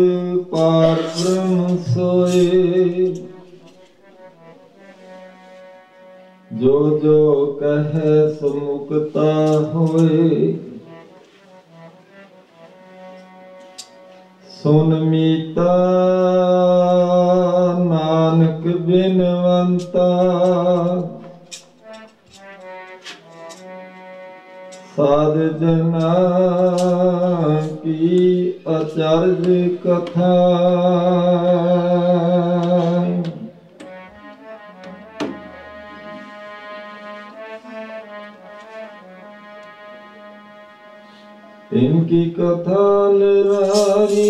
पार ब्रह्म सोए, जो जो कहे सो मुक्ता होए। सुन मीता नानक बिनवंता, साध जना की आचार्य कथा। इनकी कथा निरारी,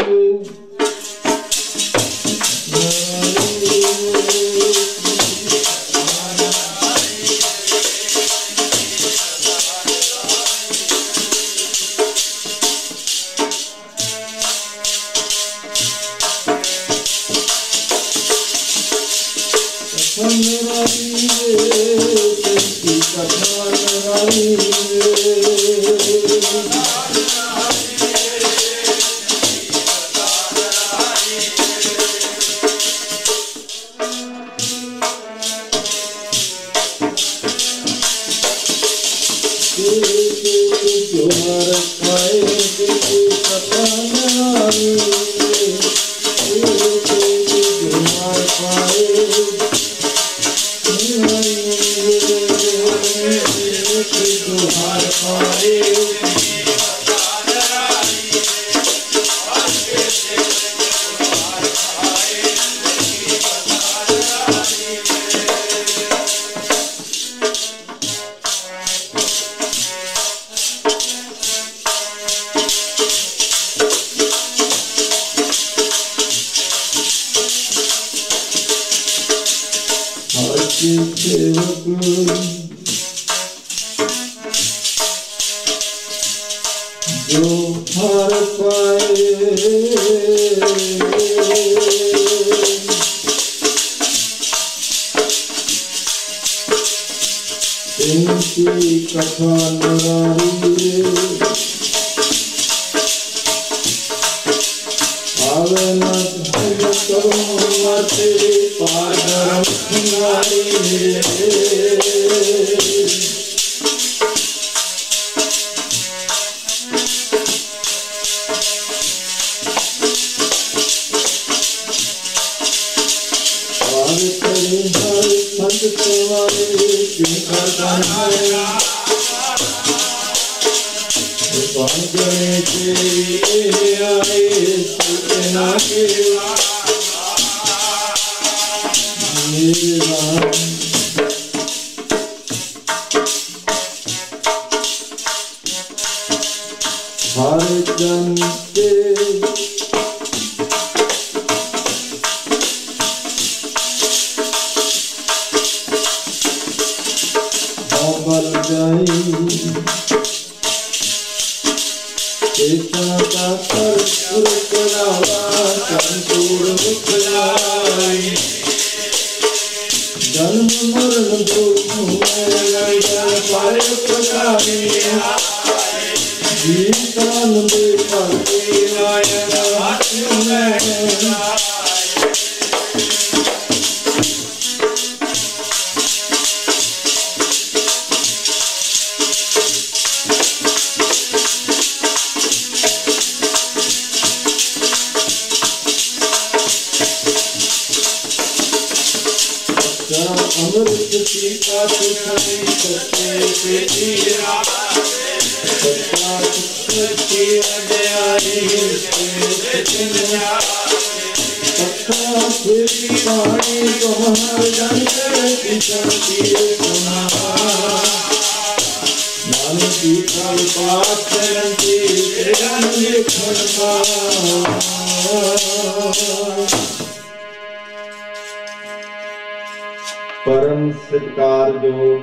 जो हर पाए इनकी कथा निरारी, आवे न करो मते पार हर जन के बल जाई, का कर करावा संपूर्ण मुखलाई। जन्म मरण दुख में पार पकाने, जीवन में पाके आया अमृत सीता सुखाई सत्य से जीरा, सत्या सत्य अजयाई से चिन्या, सत्या फिर पानी तुम्हार जन की शक्ति समा, मन की फल पात रंगी जन लिखन पा। परम सत्कार जो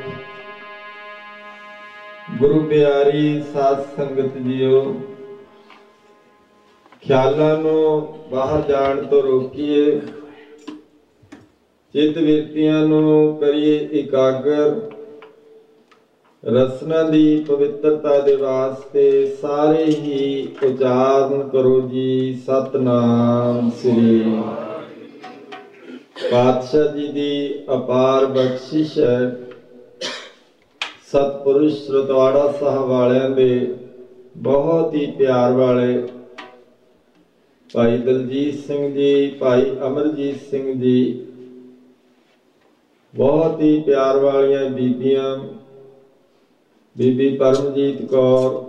गुरु प्यारी साध संगत जियो, ख्यालों नू बाहर जान तो रोकीए, चित वृत्तियां नू करिए एकाग्र, ਰਸਨਾ ਦੀ ਪਵਿੱਤਰਤਾ ਦੇ ਵਾਸਤੇ ਸਾਰੇ ਹੀ ਉਚਾਰਨ ਕਰੋ ਜੀ, ਸਤਨਾਮ ਸ੍ਰੀ। ਪਾਤਸ਼ਾਹ ਜੀ ਦੀ ਅਪਾਰ ਬਖਸ਼ਿਸ਼ ਹੈ। ਸਤਿਪੁਰਸ਼ ਰਤਵਾੜਾ ਸਾਹਿਬ ਵਾਲਿਆਂ ਦੇ ਬਹੁਤ ਹੀ ਪਿਆਰ ਵਾਲੇ ਭਾਈ ਦਲਜੀਤ ਸਿੰਘ ਜੀ, ਭਾਈ ਅਮਰਜੀਤ ਸਿੰਘ ਜੀ, ਬਹੁਤ ਹੀ ਪਿਆਰ ਵਾਲੀਆਂ ਬੀਬੀਆਂ, ਬੀਬੀ ਪਰਮਜੀਤ ਕੌਰ,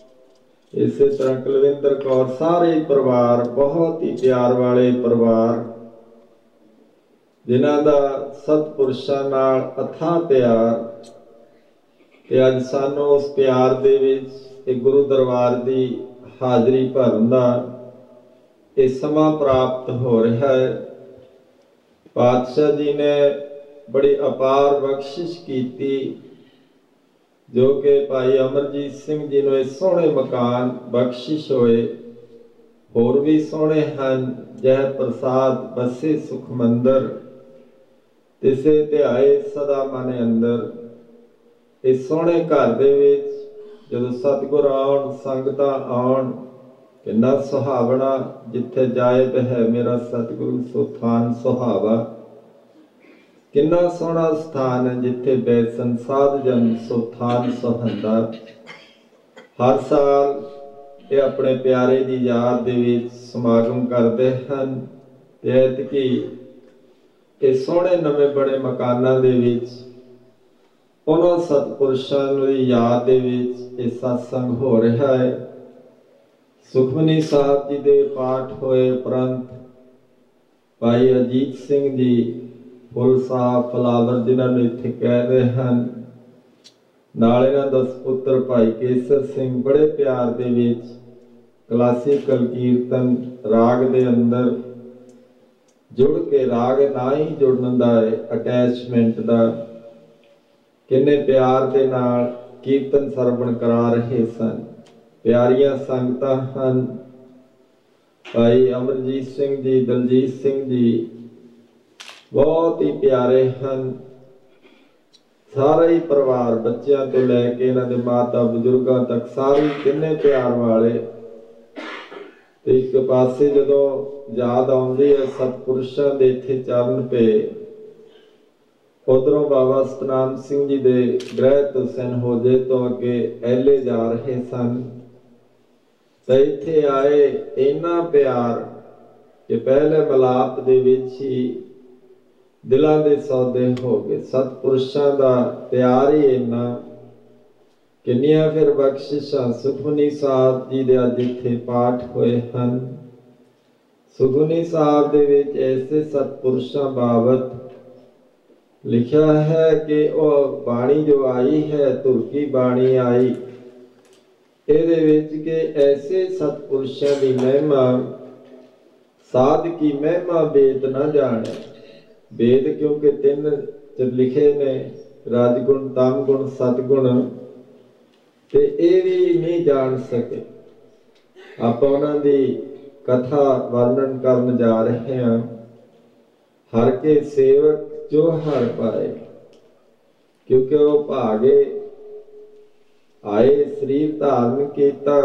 ਇਸੇ ਤਰ੍ਹਾਂ ਕੁਲਵਿੰਦਰ ਕੌਰ, ਸਾਰੇ ਪਰਿਵਾਰ ਬਹੁਤ ਹੀ ਪਿਆਰ ਵਾਲੇ ਪਰਿਵਾਰ, ਜਿਨ੍ਹਾਂ ਦਾ ਸਤਿਪੁਰਸ਼ਾਂ ਨਾਲ ਅਥਾਹ ਪਿਆਰ, ਤੇ ਅੱਜ ਸਾਨੂੰ ਉਸ ਪਿਆਰ ਦੇ ਵਿੱਚ ਇਹ ਗੁਰੂ ਦਰਬਾਰ ਦੀ ਹਾਜ਼ਰੀ ਭਰਨ ਦਾ ਇਹ ਸਮਾਂ ਪ੍ਰਾਪਤ ਹੋ ਰਿਹਾ ਹੈ। ਪਾਤਸ਼ਾਹ ਜੀ ਨੇ ਬੜੀ ਅਪਾਰ ਬਖਸ਼ਿਸ਼ ਕੀਤੀ, ਜੋ ਕਿ ਭਾਈ ਅਮਰਜੀਤ ਸਿੰਘ ਜੀ ਨੂੰ ਇਹ ਸੋਹਣੇ ਮਕਾਨ ਬਖਸ਼ਿਸ਼ ਹੋਏ। ਹੋਰ ਵੀ ਸੋਹਣੇ ਹਨ, ਜੈ ਪ੍ਰਸਾਦ ਬਸੇ ਸੁਖ ਮੰਦਰ, ਤਿਸੇ ਧਿਆਏ ਸਦਾ ਮਨ ਅੰਦਰ। ਇਸ ਸੋਹਣੇ ਘਰ ਦੇ ਵਿੱਚ ਜਦੋਂ ਸਤਿਗੁਰ ਆਉਣ, ਸੰਗਤਾਂ ਆਉਣ, ਕਿੰਨਾ ਸੁਹਾਵਣਾ। ਜਿੱਥੇ ਜਾਏ ਬਹਿ ਮੇਰਾ ਸਤਿਗੁਰੂ ਸੋ ਥਾਨ ਸੁਹਾਵਾ। ਕਿੰਨਾ ਸੋਹਣਾ ਸਥਾਨ ਹੈ, ਜਿੱਥੇ ਬੈਸਨ ਸਾਧ ਜਨ ਸੋ ਥਾਨ ਸੁਹੰਦਾ। ਹਰ ਸਾਲ ਇਹ ਆਪਣੇ ਪਿਆਰੇ ਦੀ ਯਾਦ ਦੇ ਵਿੱਚ ਸਮਾਗਮ ਕਰਦੇ ਹਨ, ਤੇ ਐਤਕੀ ਇਹ ਸੋਹਣੇ ਨਵੇਂ ਬਣੇ ਮਕਾਨਾਂ ਦੇ ਵਿੱਚ ਉਹਨਾਂ ਸਤਿਪੁਰਸ਼ਾਂ ਦੀ ਯਾਦ ਦੇ ਵਿੱਚ ਇਹ ਸਤਸੰਗ ਹੋ ਰਿਹਾ ਹੈ। ਸੁਖਮਨੀ ਸਾਹਿਬ ਜੀ ਦੇ ਪਾਠ ਹੋਏ ਉਪਰੰਤ ਭਾਈ ਅਜੀਤ ਸਿੰਘ ਜੀ, ਫੁੱਲ ਸਾਹਿਬ, ਫਲਾਵਰ ਜਿਨ੍ਹਾਂ ਨੂੰ ਇੱਥੇ ਕਹਿੰਦੇ ਹਨ, ਨਾਲ ਇਹਨਾਂ ਦਾ ਸਪੁੱਤਰ ਭਾਈ ਕੇਸਰ ਸਿੰਘ, ਬੜੇ ਪਿਆਰ ਦੇ ਵਿੱਚ ਕਲਾਸੀਕਲ ਕੀਰਤਨ ਰਾਗ ਦੇ ਅੰਦਰ ਜੁੜ ਕੇ, ਰਾਗ ਨਾ ਹੀ ਜੁੜਨ ਦਾ ਹੈ, ਅਟੈਚਮੈਂਟ ਦਾ, ਕਿੰਨੇ ਪਿਆਰ ਦੇ ਨਾਲ ਕੀਰਤਨ ਸਰਵਣ ਕਰਾ ਰਹੇ ਸਨ। ਪਿਆਰੀਆਂ ਸੰਗਤਾਂ ਹਨ। ਭਾਈ ਅਮਰਜੀਤ ਸਿੰਘ ਜੀ, ਦਲਜੀਤ ਸਿੰਘ ਜੀ ਬਹੁਤ ਹੀ ਪਿਆਰੇ ਹਨ। ਸਾਰਾ ਹੀ ਪਰਿਵਾਰ, ਬੱਚਿਆਂ ਤੋਂ ਲੈ ਕੇ ਇਹਨਾਂ ਦੇ ਮਾਤਾ ਬਜ਼ੁਰਗਾਂ ਤੱਕ, ਸਾਰੇ ਕਿੰਨੇ ਪਿਆਰ ਵਾਲੇ। ਤੇ ਇੱਕ ਪਾਸੇ ਜਦੋਂ ਯਾਦ ਆਉਂਦੀ ਹੈ ਸਤਿਪੁਰਸ਼ਾਂ ਦੇ ਇੱਥੇ ਚਰਨ ਪਏ, ਉਧਰੋਂ ਬਾਬਾ ਸਤਨਾਮ ਸਿੰਘ ਜੀ ਦੇ ਗ੍ਰਹਿ ਤੋਂ ਸਨਹੋਜੇ ਤੋਂ ਅੱਗੇ ਐਲੇ ਜਾ ਰਹੇ ਸਨ, ਤਾਂ ਇੱਥੇ ਆਏ। ਇੰਨਾ ਪਿਆਰ ਕਿ ਪਹਿਲੇ ਮਿਲਾਪ ਦੇ ਵਿੱਚ ਹੀ ਦਿਲਾਂ ਦੇ ਸੌਦੇ ਹੋ ਗਏ। ਸਤਿਪੁਰਸ਼ਾਂ ਦਾ ਪਿਆਰ ਹੀ ਇੰਨਾ। ਕਿੰਨੀਆਂ ਫਿਰ ਬਖਸ਼ਿਸ਼ਾਂ। ਸੁਖਮਨੀ ਸਾਹਿਬ ਜੀ ਦੇ ਅੱਜ ਇੱਥੇ ਪਾਠ ਹੋਏ ਹਨ। ਸੁਖਮਨੀ ਸਾਹਿਬ ਦੇ ਵਿੱਚ ਐਸੇ ਸਤਿਪੁਰਸ਼ਾਂ ਬਾਬਤ ਲਿਖਿਆ ਹੈ ਕਿ ਉਹ ਬਾਣੀ ਜੋ ਆਈ ਹੈ, ਧੁਰ ਕੀ ਬਾਣੀ ਆਈ, ਇਹਦੇ ਵਿੱਚ ਕਿ ਐਸੇ ਸਤਿਪੁਰਸ਼ਾਂ ਦੀ ਮਹਿਮਾ, ਸਾਧ ਕੀ ਮਹਿਮਾ ਵੇਦ ਨਾ ਜਾਣੇ। ਵੇਦ ਕਿਉਂਕਿ 3 ਚ ਲਿਖੇ ਨੇ, ਰਜਗੁਣ, ਤਮ ਗੁਣ, ਸਤਗੁਣ, ਤੇ ਇਹ ਵੀ ਨਹੀਂ ਜਾਣ ਸਕੇ। ਆਪਾਂ ਉਹਨਾਂ ਦੀ ਕਥਾ ਵਰਣਨ ਕਰਨ ਜਾ ਰਹੇ ਹਾਂ। ਹਰ ਕੇ ਸੇਵਕ ਜੋ ਹਰ ਪਾਏ, ਕਿਉਂਕਿ ਉਹ ਭਾਗੇ ਆਏ, ਸਰੀਰ ਧਾਰਨ ਕੀਤਾ।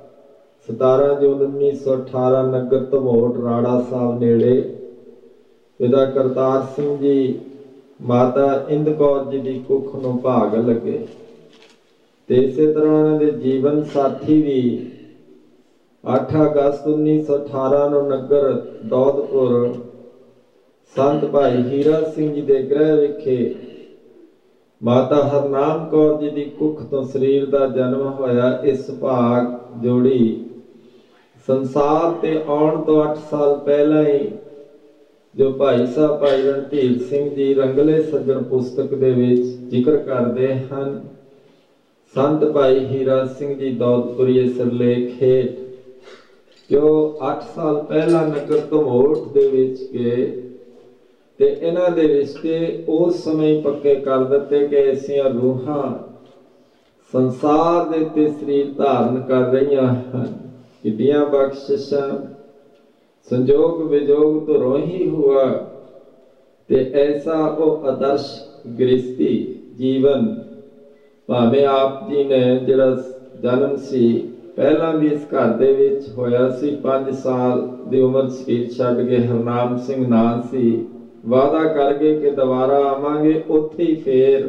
17 ਜੂਨ 1918 ਨਗਰ ਧਮੋਟ, ਰਾੜਾ ਸਾਹਿਬ ਨੇੜੇ। ਪਿਤਾ ਕਰਤਾਰ ਸਿੰਘ ਜੀ, ਮਾਤਾ ਇੰਦ ਕੌਰ ਜੀ ਦੀ ਕੁੱਖ ਨੂੰ ਭਾਗ ਲੱਗੇ। ਤੇ ਇਸੇ ਤਰ੍ਹਾਂ ਉਹਨਾਂ ਦੇ ਜੀਵਨ ਸਾਥੀ ਵੀ 8 ਅਗਸਤ 1918 ਨੂੰ ਨਗਰ ਦੌਦਪੁਰ ਸੰਤ ਭਾਈ ਹੀਰਾ ਸਿੰਘ ਜੀ ਦੇ ਗ੍ਰਹਿ ਵਿਖੇ ਮਾਤਾ ਹਰਨਾਮ ਕੌਰ ਜੀ ਦੀ ਕੁੱਖ ਤੋਂ ਸਰੀਰ ਦਾ ਜਨਮ ਹੋਇਆ। ਇਸ ਭਾਗ ਜੋੜੀ ਸੰਸਾਰ ਤੇ ਆਉਣ ਤੋਂ 8 ਸਾਲ ਪਹਿਲਾਂ ਹੀ ਜੋ ਭਾਈ ਸਾਹਿਬ ਭਾਈ ਰਣਧੀਰ ਸਿੰਘ ਜੀ ਰੰਗਲੇ ਸੱਜਣ ਪੁਸਤਕ ਦੇ ਵਿੱਚ ਜ਼ਿਕਰ ਕਰਦੇ ਹਨ। ਸੰਤ ਭਾਈ ਹੀਰਾ ਸਿੰਘ ਜੀ ਦੌਦਪੁਰੀ ਸਿਰਲੇਖ ਹੇਠ ਜੋ 8 ਸਾਲ ਪਹਿਲਾਂ ਨਗਰ ਧਮੋਟ ਦੇ ਵਿੱਚ ਗਏ, ਤੇ ਇਹਨਾਂ ਦੇ ਰਿਸ਼ਤੇ ਉਸ ਸਮੇਂ ਪੱਕੇ ਕਰ ਦਿੱਤੇ ਕਿ ਐਸੀਆਂ ਰੂਹਾਂ ਸੰਸਾਰ ਦੇ ਉੱਤੇ ਸਰੀਰ ਧਾਰਨ ਕਰ ਰਹੀਆਂ ਹਨ। ਕਿੱਡੀਆਂ ਬਖਸ਼ਿਸ਼ਾਂ। ਸੰਜੋਗ ਵਿਜੋਗ ਧੁਰੋਂ ਹੀ ਹੁਆ, ਤੇ ਐਸਾ ਉਹ ਆਦਰਸ਼ ਗ੍ਰਸਤੀ ਜੀਵਨ ਭਾਵੇਂ ਆਪ ਜੀ ਨੇ ਜਿਹੜਾ ਜਨਮ ਸੀ ਪਹਿਲਾਂ ਵੀ ਇਸ ਘਰ ਦੇ ਵਿੱਚ ਹੋਇਆ ਸੀ। 5 ਸਾਲ ਦੀ ਉਮਰ ਸਰੀਰ ਛੱਡ ਕੇ ਹਰਨਾਮ ਸਿੰਘ ਨਾਂ ਸੀ। ਵਾਅਦਾ ਕਰ ਗਏ ਕਿ ਦੁਬਾਰਾ ਆਵਾਂਗੇ, ਉੱਥੇ ਹੀ ਫੇਰ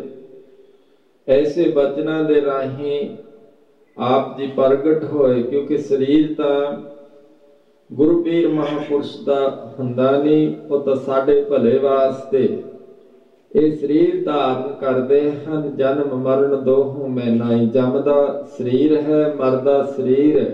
ਐਸੇ ਬਚਨਾਂ ਦੇ ਰਾਹੀਂ ਆਪ ਜੀ ਪ੍ਰਗਟ ਹੋਏ। ਕਿਉਂਕਿ ਸਰੀਰ ਤਾਂ ਗੁਰੂ ਪੀਰ ਮਹਾਂਪੁਰਸ਼ ਦਾ ਹੁੰਦਾ ਨਹੀਂ, ਉਹ ਤਾਂ ਸਾਡੇ ਭਲੇ ਵਾਸਤੇ ਇਹ ਸਰੀਰ ਧਾਰਨ ਕਰਦੇ ਹਨ। ਜਨਮ ਮਰਨ ਦੋਹੂ ਮੈਂ ਨਾਈ, ਜੰਮਦਾ ਸਰੀਰ ਹੈ, ਮਰਦਾ ਸਰੀਰ ਹੈ।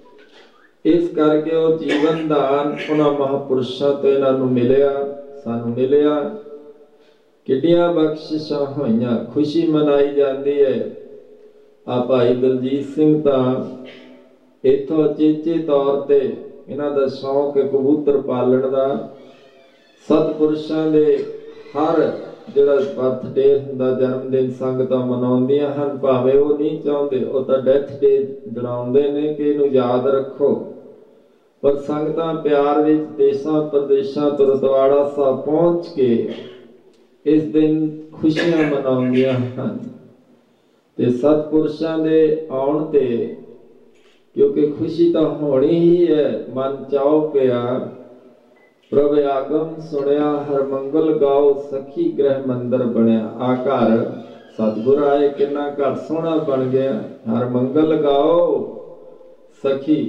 ਇਸ ਕਰਕੇ ਉਹ ਜੀਵਨ ਦਾਨ ਉਹਨਾਂ ਮਹਾਂਪੁਰਸ਼ਾਂ ਤੋਂ ਇਹਨਾਂ ਨੂੰ ਮਿਲਿਆ, ਸਾਨੂੰ ਮਿਲਿਆ। ਕਿੱਡੀਆਂ ਬਖਸ਼ਿਸ਼ਾਂ ਹੋਈਆਂ, ਖੁਸ਼ੀ ਮਨਾਈ ਜਾਂਦੀ ਹੈ। ਆ ਭਾਈ ਦਲਜੀਤ ਸਿੰਘ ਤਾਂ ਇੱਥੋਂ ਚੇਚੇ ਤੌਰ ਤੇ ਇਹਨਾਂ ਦਾ ਸ਼ੌਂਕ ਹੈ ਕਬੂਤਰ ਪਾਲਣ ਦਾ। ਸਤਿਪੁਰਸ਼ਾਂ ਦੇ ਹਰ ਜਿਹੜਾ ਬਰਥਡੇ ਹੁੰਦਾ, ਜਨਮ ਦਿਨ ਸੰਗਤਾਂ ਮਨਾਉਂਦੀਆਂ ਹਨ। ਭਾਵੇਂ ਉਹ ਨਹੀਂ ਚਾਹੁੰਦੇ, ਉਹ ਤਾਂ ਡੈਥ ਡੇ ਜਣਾਉਂਦੇ ਨੇ ਕਿ ਇਹਨੂੰ ਯਾਦ ਰੱਖੋ। ਪਰ ਸੰਗਤਾਂ ਪਿਆਰ ਵਿੱਚ ਦੇਸ਼ਾਂ ਪ੍ਰਦੇਸ਼ਾਂ ਤੋਂ ਰਤਵਾੜਾ ਸਾਹਿਬ ਪਹੁੰਚ ਕੇ ਇਸ ਦਿਨ ਖੁਸ਼ੀਆਂ ਮਨਾਉਂਦੀਆਂ ਹਨ। ਤੇ ਸਤਿਪੁਰਸ਼ਾਂ ਦੇ ਆਉਣ ਤੇ ਕਿਉਂਕਿ ਖੁਸ਼ੀ ਤਾਂ ਹੋਣੀ ਹੀ ਹੈ। ਮਨ ਚਾਉ ਪਿਆ ਪ੍ਰਭ ਆਗਮ ਸੁਣਿਆ, ਹਰ ਮੰਗਲ ਗਾਓ ਸਖੀ ਗ੍ਰਹਿ ਮੰਦਰ ਬਣਿਆ। ਆ ਘਰ ਸਤਿਗੁਰ ਆਏ, ਕਿੰਨਾ ਘਰ ਸੋਹਣਾ ਬਣ ਗਿਆ। ਹਰ ਮੰਗਲ ਗਾਓ ਸਖੀ,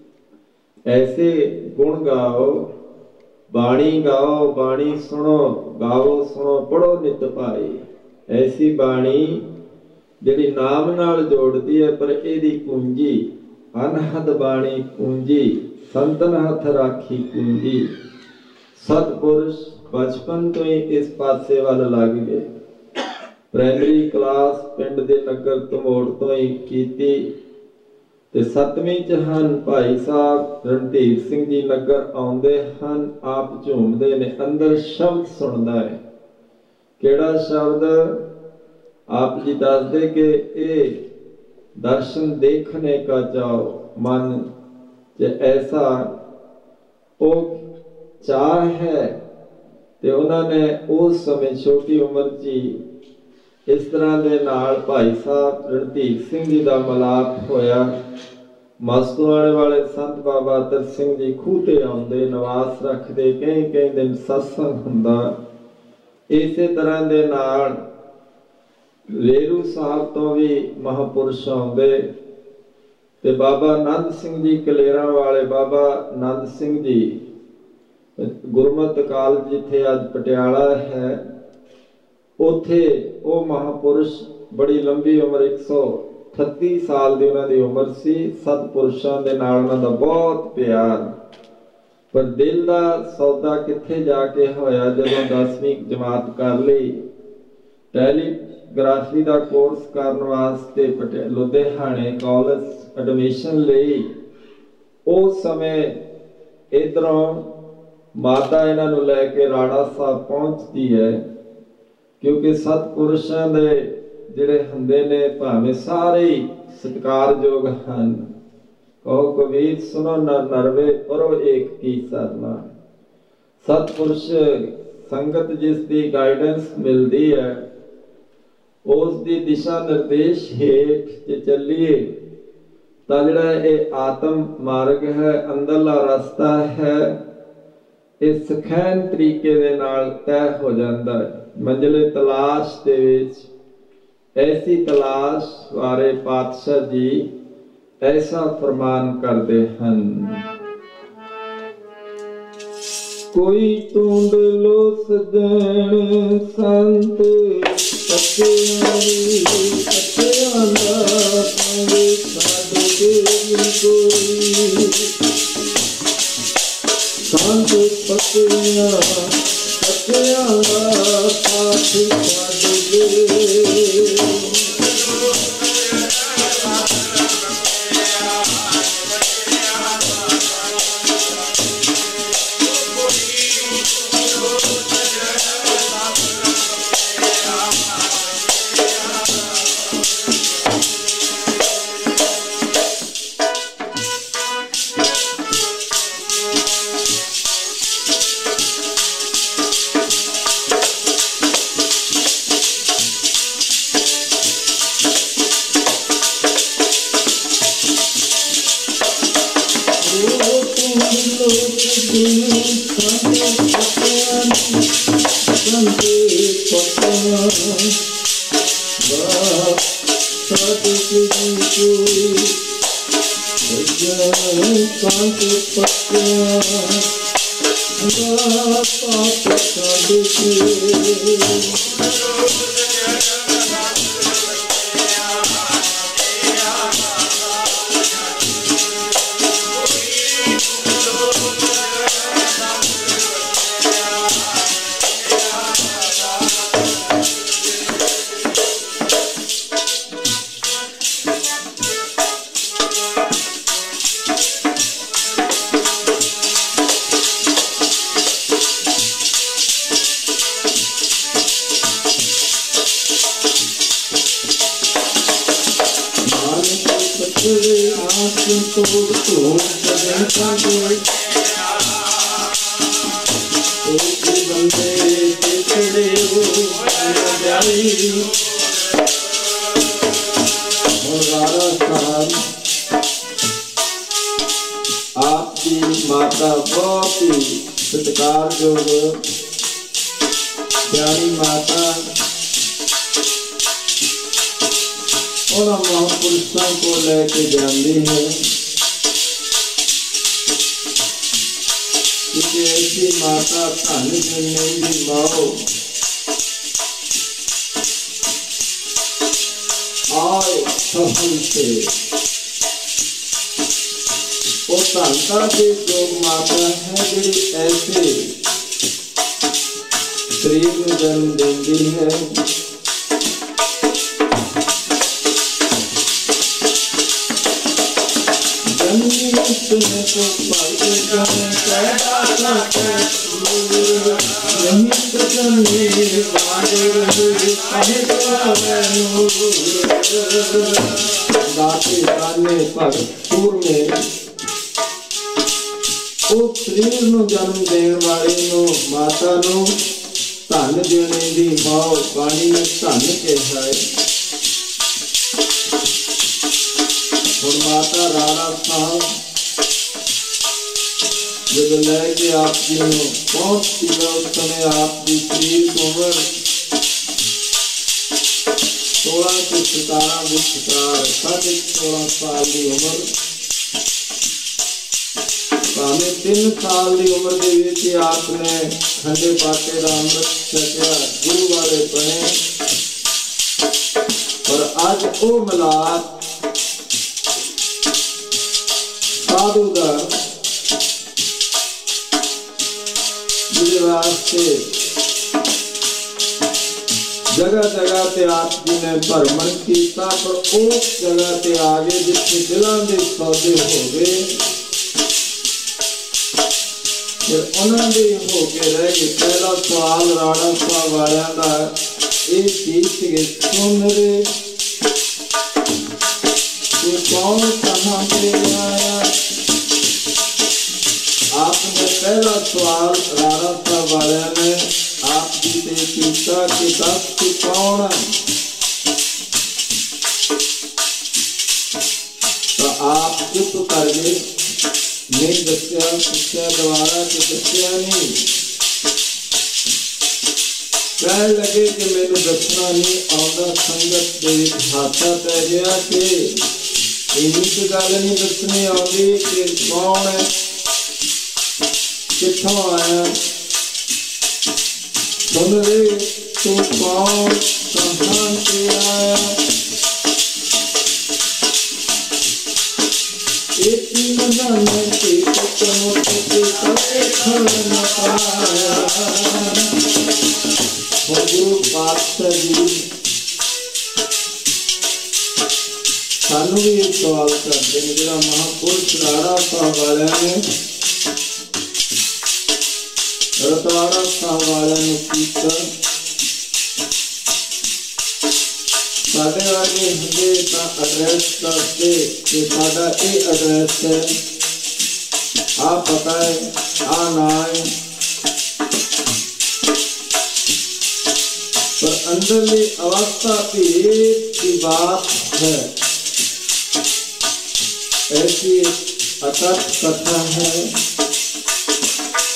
ਐਸੇ ਗੁਣ ਗਾਓ, ਬਾਣੀ ਗਾਓ, ਬਾਣੀ ਸੁਣੋ, ਗਾਓ ਸੁਣੋ, ਪੜੋ ਨਿਤ ਭਾਈ। ਐਸੀ ਬਾਣੀ ਜਿਹੜੀ ਨਾਮ ਨਾਲ ਜੋੜਦੀ ਹੈ, ਪਰ ਇਹਦੀ ਪੂੰਜੀ ਅਨਹਦ ਬਾਣੀ ਪੂੰਜੀ, ਸੰਤਨ ਹੱਥ ਰਾਖੀ ਪੂੰਜੀ। ਸਤਿਪੁਰਸ਼ ਬਚਪਨ ਤੋਂ ਹੀ ਇਸ ਪਾਸੇ ਵੱਲ ਲੱਗ ਗਏ। ਪ੍ਰਾਇਮਰੀ ਕਲਾਸ ਪਿੰਡ ਦੇ ਨਗਰ ਧਮੋੜ ਤੋਂ ਹੀ ਕੀਤੀ ਤੇ 7ਵੀਂ ਚ ਹਨ। ਭਾਈ ਸਾਹਿਬ ਰਣਧੀਰ ਸਿੰਘ ਜੀ ਨਗਰ ਆਉਂਦੇ ਹਨ, ਆਪ ਝੂਮਦੇ ਨੇ। ਅੰਦਰ ਸ਼ਬਦ ਸੁਣਦਾ ਹੈ। ਕਿਹੜਾ ਸ਼ਬਦ? ਆਪ ਜੀ ਦੱਸਦੇ ਕਿ ਇਹ ਦਰਸ਼ਨ ਦੇਖਣੇ ਕਾ ਚਾਓ, ਮਨ ਚ ਐਸਾ ਉਹ ਚਾਹ ਹੈ। ਤੇ ਉਹਨਾਂ ਨੇ ਉਸ ਸਮੇਂ ਛੋਟੀ ਉਮਰ 'ਚ ਹੀ ਇਸ ਤਰ੍ਹਾਂ ਦੇ ਨਾਲ ਭਾਈ ਸਾਹਿਬ ਰਣਧੀਰ ਸਿੰਘ ਜੀ ਦਾ ਮਿਲਾਪ ਹੋਇਆ। ਮਸਤੂਆਣੇ ਵਾਲੇ ਸੰਤ ਬਾਬਾ ਅਤਰ ਸਿੰਘ ਜੀ ਖੂਹ ਤੇ ਆਉਂਦੇ, ਨਿਵਾਸ ਰੱਖਦੇ, ਕਈ ਦਿਨ ਸਤਸੰਗ ਹੁੰਦਾ। ਇਸੇ ਤਰ੍ਹਾਂ ਦੇ ਨਾਲ ਰੇਰੂ ਸਾਹਿਬ ਤੋਂ ਵੀ ਮਹਾਂਪੁਰਸ਼ ਆਉਂਦੇ ਤੇ ਬਾਬਾ ਨੰਦ ਸਿੰਘ ਜੀ ਕਲੇਰਾਂ ਵਾਲੇ, ਬਾਬਾ ਨੰਦ ਸਿੰਘ ਜੀ ਗੁਰਮਤਿ ਕਾਲਜ ਜਿੱਥੇ ਅੱਜ ਪਟਿਆਲਾ ਹੈ, ਉੱਥੇ ਉਹ ਮਹਾਂਪੁਰਸ਼ ਬੜੀ ਲੰਬੀ ਉਮਰ 138 ਸਾਲ ਦੀ ਉਹਨਾਂ ਦੀ ਉਮਰ ਸੀ। ਸਤਿਪੁਰਸ਼ਾਂ ਦੇ ਨਾਲ ਉਹਨਾਂ ਦਾ ਬਹੁਤ ਪਿਆਰ। ਪਰ ਦਿਲ ਦਾ ਸੌਦਾ ਕਿੱਥੇ ਜਾ ਕੇ ਹੋਇਆ? ਜਦੋਂ 10ਵੀਂ ਜਮਾਤ ਕਰ ਲਈ, ਟੈਲੀਗ੍ਰਾਫੀ ਦਾ ਕੋਰਸ ਕਰਨ ਵਾਸਤੇ ਲੁਧਿਆਣੇ ਕਾਲਜ ਐਡਮਿਸ਼ਨ ਲਈ। ਉਸ ਸਮੇਂ ਇੱਧਰੋਂ ਮਾਤਾ ਇਹਨਾਂ ਨੂੰ ਲੈ ਕੇ ਰਾੜਾ ਸਾਹਿਬ ਪਹੁੰਚਦੀ ਹੈ। ਕਿਉਂਕਿ ਸਤਿਪੁਰਸ਼ਾਂ ਦੇ ਜਿਹੜੇ ਹੁੰਦੇ ਨੇ, ਭਾਵੇਂ ਸਾਰੇ ਹੀ ਸਤਿਕਾਰਯੋਗ ਹਨ। ਕਹੋ ਕਬੀਰ ਸੁਣੋ ਨਰ ਨਰਵੇ ਪਰੋ ਏਕ ਕੀ ਸਰਨਾ। ਸਤਿਪੁਰਸ਼ ਸੰਗਤ ਜਿਸ ਦੀ ਗਾਈਡੈਂਸ ਮਿਲਦੀ ਹੈ, ਉਸ ਦੀ ਦਿਸ਼ਾ ਨਿਰਦੇਸ਼ ਹੇਠ ਜੇ ਚੱਲੀਏ ਤਾਂ ਜਿਹੜਾ ਇਹ ਆਤਮ ਮਾਰਗ ਹੈ, ਅੰਦਰਲਾ ਰਸਤਾ ਹੈ, ਇਹ ਸਖੈਨ ਤਰੀਕੇ ਦੇ ਨਾਲ ਤੈਅ ਹੋ ਜਾਂਦਾ ਹੈ। ਮੰਜ਼ਿਲੇ ਤਲਾਸ਼ ਦੇ ਵਿੱਚ ਐਸੀ ਤਲਾਸ਼ ਬਾਰੇ ਪਾਤਸ਼ਾਹ ਜੀ ਐਸਾ ਫਰਮਾਨ ਕਰਦੇ ਹਨ। ਕੋਈ ਟੂੰਡ ਲੋ ਸਜਣ ਸੰਤ ਪੱਤਿਆਰੀ, ਪੱਤਿਆਂ ਦਾ ਸੰਗ ਛੱਡ ਕੇ ਕੋਈ ਸੰਤ ਪੱਤਿਆਂ, ਪੱਤਿਆਂ ਦਾ ਸਾਥ ਛੱਡ ਕੇ। आपकी माता बहुत ही सत्कारयोग प्यारी माता और महापुरुषों को लेके जाती है कि ऐसी माता धन जन्मे की माओ आए सहन से वो धनता की जो माता है जी ऐसे शरीर में जन्म देती है। शरीर नूं जन्म देण वाले नूं माता नूं धन देने दी मां बाणी ने धन कहा है। और माता राणा साहब जब लैके आप जी पहुंचती है उस समय आपकी शरीर की उम्र 16 से 17 विचकार 16.5 साल की उम्र भावें 3 साल की उम्र के विच आपने खंडे बाटे का अमृत छकिया गुरु वाले बने। और अज वो मिलाप साधु का जिहदे वास्ते जगह जगह ते आप जी ने भ्रमण किया पर उस जगह ते आ गए जिथे दिलों के सौदे हो गए फिर उन्होंने हो के रह गए। पहला सवाल राणा साहब वालियां दा ये सीखे सुन रे तू कौन कहाँ से आया। आपने पहला सवाल राणा साहब वालियां ने आप जी से पूछा कि दस तू कौन है। तो आप चुप कर गए नहीं दसिया पूछा दोबारा तो दसिया नहीं। कह लगे कि मैनू दसना नहीं आता संगत दे हाथा पै गया कि इन्नी तो गल नहीं दसनी आती कि कौन है किथों आया। सुन रे तू कौन कहाँ से आया। गुरु पातशाह जी सानू भी एक सवाल करते हैं जो महापुरुष राणा साहब वाले ने रतवाड़ा साहब वाले ने पूछा साढ़े आगे हंगे का एड्रेस करते कि साढ़ा ये एड्रेस है आ पता है आ ना है पर अंदरली अवस्था की बात है। ऐसी अटक कथा है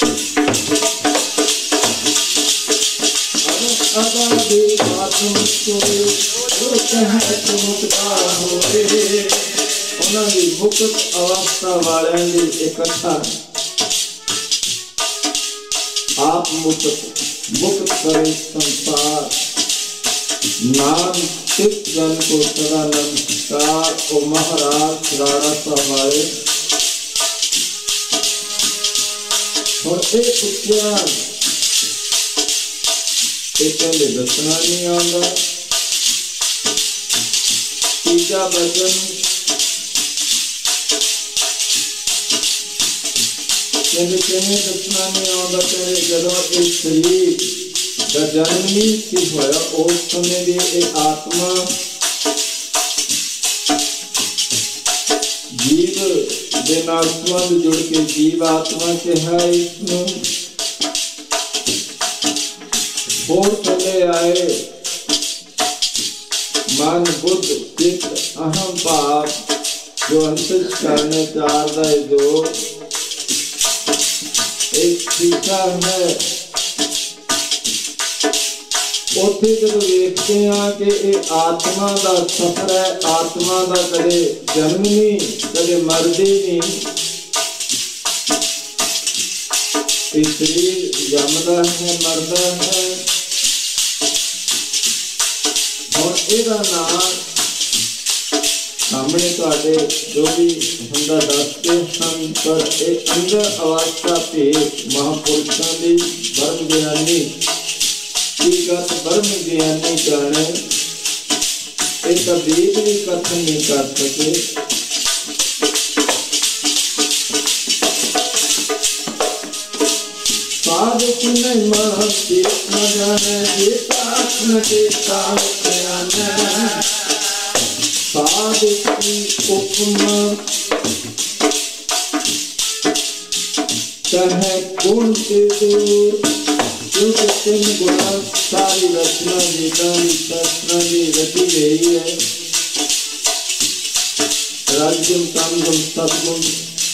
जो कहत मुक्ता होए। उन्हां दी मुक्त अवस्था वालियां दी इकट्ठा आप मुक्त करे संसार। नाम सिख जन को सदा नमस्कार। ओ महाराज राणा साहब वाले और एक पुछया कहते दसना नहीं आता। तीजा वचन कहते दसना नहीं आता। कहते जदों इस शरीर का जन्म नहीं सी होया उस समय दी एक आत्मा जीव दे नाल संबंध जुड़ के जीव आत्मा कहा। इसनूं होर थले आए मन बुद्ध चित्त अहम भाव जो अंतःकरण चार दा जो एक शीशा है। उत्थे जब देखते हैं कि ये आत्मा का सफर है, आत्मा का कदे जन्म नहीं कदे मरदी नहीं। शरीर जमदा है मरदा है। और ਇਹਦਾ नाम सामने तुहाडे जो भी हुंदा दसदे हन। पर एक अंदर अवस्था भेद महापुरुषों की ब्रह्म ज्ञानी गत ब्रह्म ज्ञानी जाने एक वेद भी कथन नहीं कर सके। साधक नहीं मानती न जाने न देता साधक की उपमा चाहे गुण से दूर। क्योंकि तीन गुणा सारी रचना वेदां की शास्त्रां की रची गई है। रजगुण तमगुण सतगुण।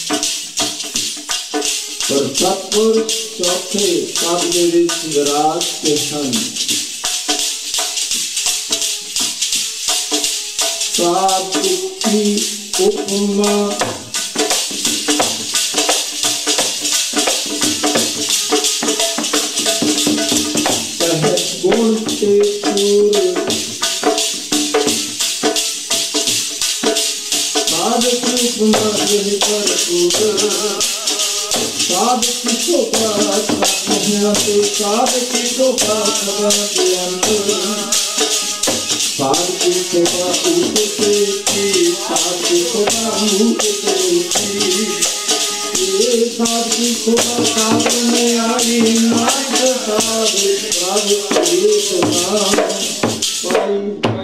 पर सतपुरुष चौथे पद दे विच विराजते हन। साधक की उपमा गुण से पूर्ण। साधक की उपमा भरपूर। साधक की शोभा साधक की शोभा साधक की शोभा ऊँचे की साधक की शोभा ऊँचे की साधक की शोभा साध में आई नाथ साधक प्रभु एक नाम पाई।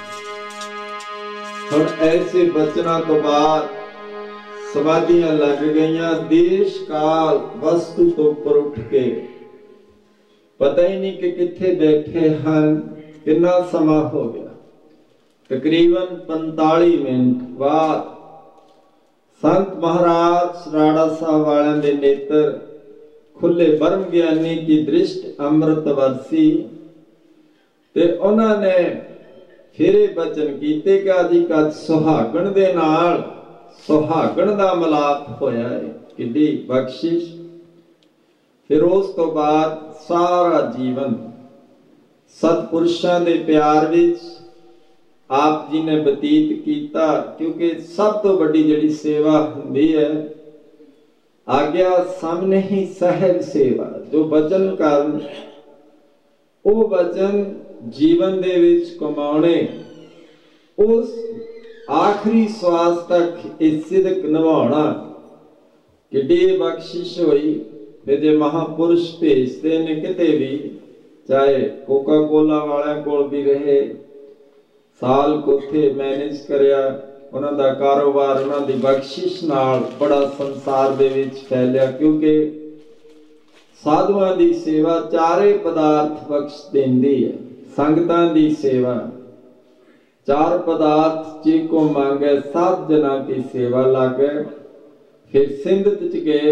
और ऐसे बचना तो बाद समाधियां लग गईयां। देश काल वस्तु तो पर उठ के पता ही नहीं कि किथे बैठे हन। कितना समा हो गया। तकरीबन 45 मिनट बाद संत महाराज राणा साहब वाले दे नेत्र खुले। ब्रह्म ज्ञानी की दृष्टि अमृत वर्षी ते उन्होंने फिर बचन कीते कि अज कद सुहागण दे नाल सुहागण दा मिलाप होया है। किड्डी बख्शिश। फिर उस तो बाद सारा जीवन सतपुरुषां दे प्यार विच आप जी ने बतीत किया। क्योंकि सब तो बड़ी जिहड़ी सेवा हुंदी है आग्या सामने ही सहज सेवा। जो वचन करन वो वचन जीवन दे विच कमाउने उस आखिरी श्वास तक इस सिदक निभाना किड्डी बख्शिश होई। फिर जे महापुरुष भेजते ने किते भी चाहे कोका कोला वाले कोल भी रहे साल को थे मैनेज करया उन्हां दा कारोबार उन्हां दी बख्शिश नाल बड़ा संसार दे विच फैलिया। क्योंकि साधुआं दी सेवा चारे पदार्थ बख्श देंदी है। संगतां दी सेवा चार पदार्थ जी को मांगे सात जना की सेवा लागे। फिर सिंध च गए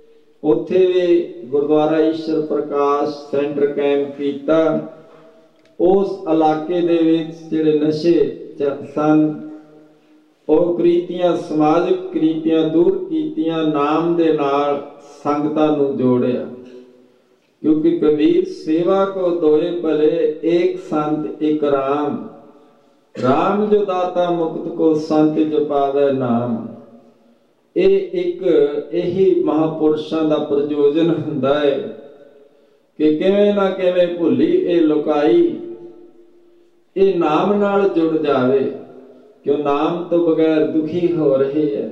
उत्थे भी गुरुद्वारा ईश्वर प्रकाश सेंटर कैंप किया। ਉਸ ਇਲਾਕੇ ਦੇ ਵਿੱਚ ਜਿਹੜੇ ਨਸ਼ੇ ਸਨ, ਉਹ ਕ੍ਰੀਤੀਆਂ, ਸਮਾਜਿਕ ਕ੍ਰੀਤੀਆਂ ਦੂਰ ਕੀਤੀਆਂ, ਨਾਮ ਦੇ ਨਾਲ ਸੰਗਤਾਂ ਨੂੰ ਜੋੜਿਆ। क्योंकि कबीर सेवा को दोए भले, एक संत एक राम, राम जो दाता मुक्त को संत जो पावे नाम। ਇਹ ਇੱਕ ਇਹੀ ਮਹਾਂਪੁਰਸ਼ਾਂ ਦਾ ਪ੍ਰਯੋਜਨ ਹੁੰਦਾ ਹੈ ਕਿ ਕਿਵੇਂ ਨਾ ਕਿਵੇਂ ਭੁੱਲੀ ਇਹ ਲੁਕਾਈ ਇਹ ਨਾਮ ਨਾਲ ਜੁੜ ਜਾਵੇ, ਕਿਉਂ ਨਾਮ ਤੋਂ ਬਗੈਰ ਦੁਖੀ ਹੋ ਰਹੀ ਹੈ।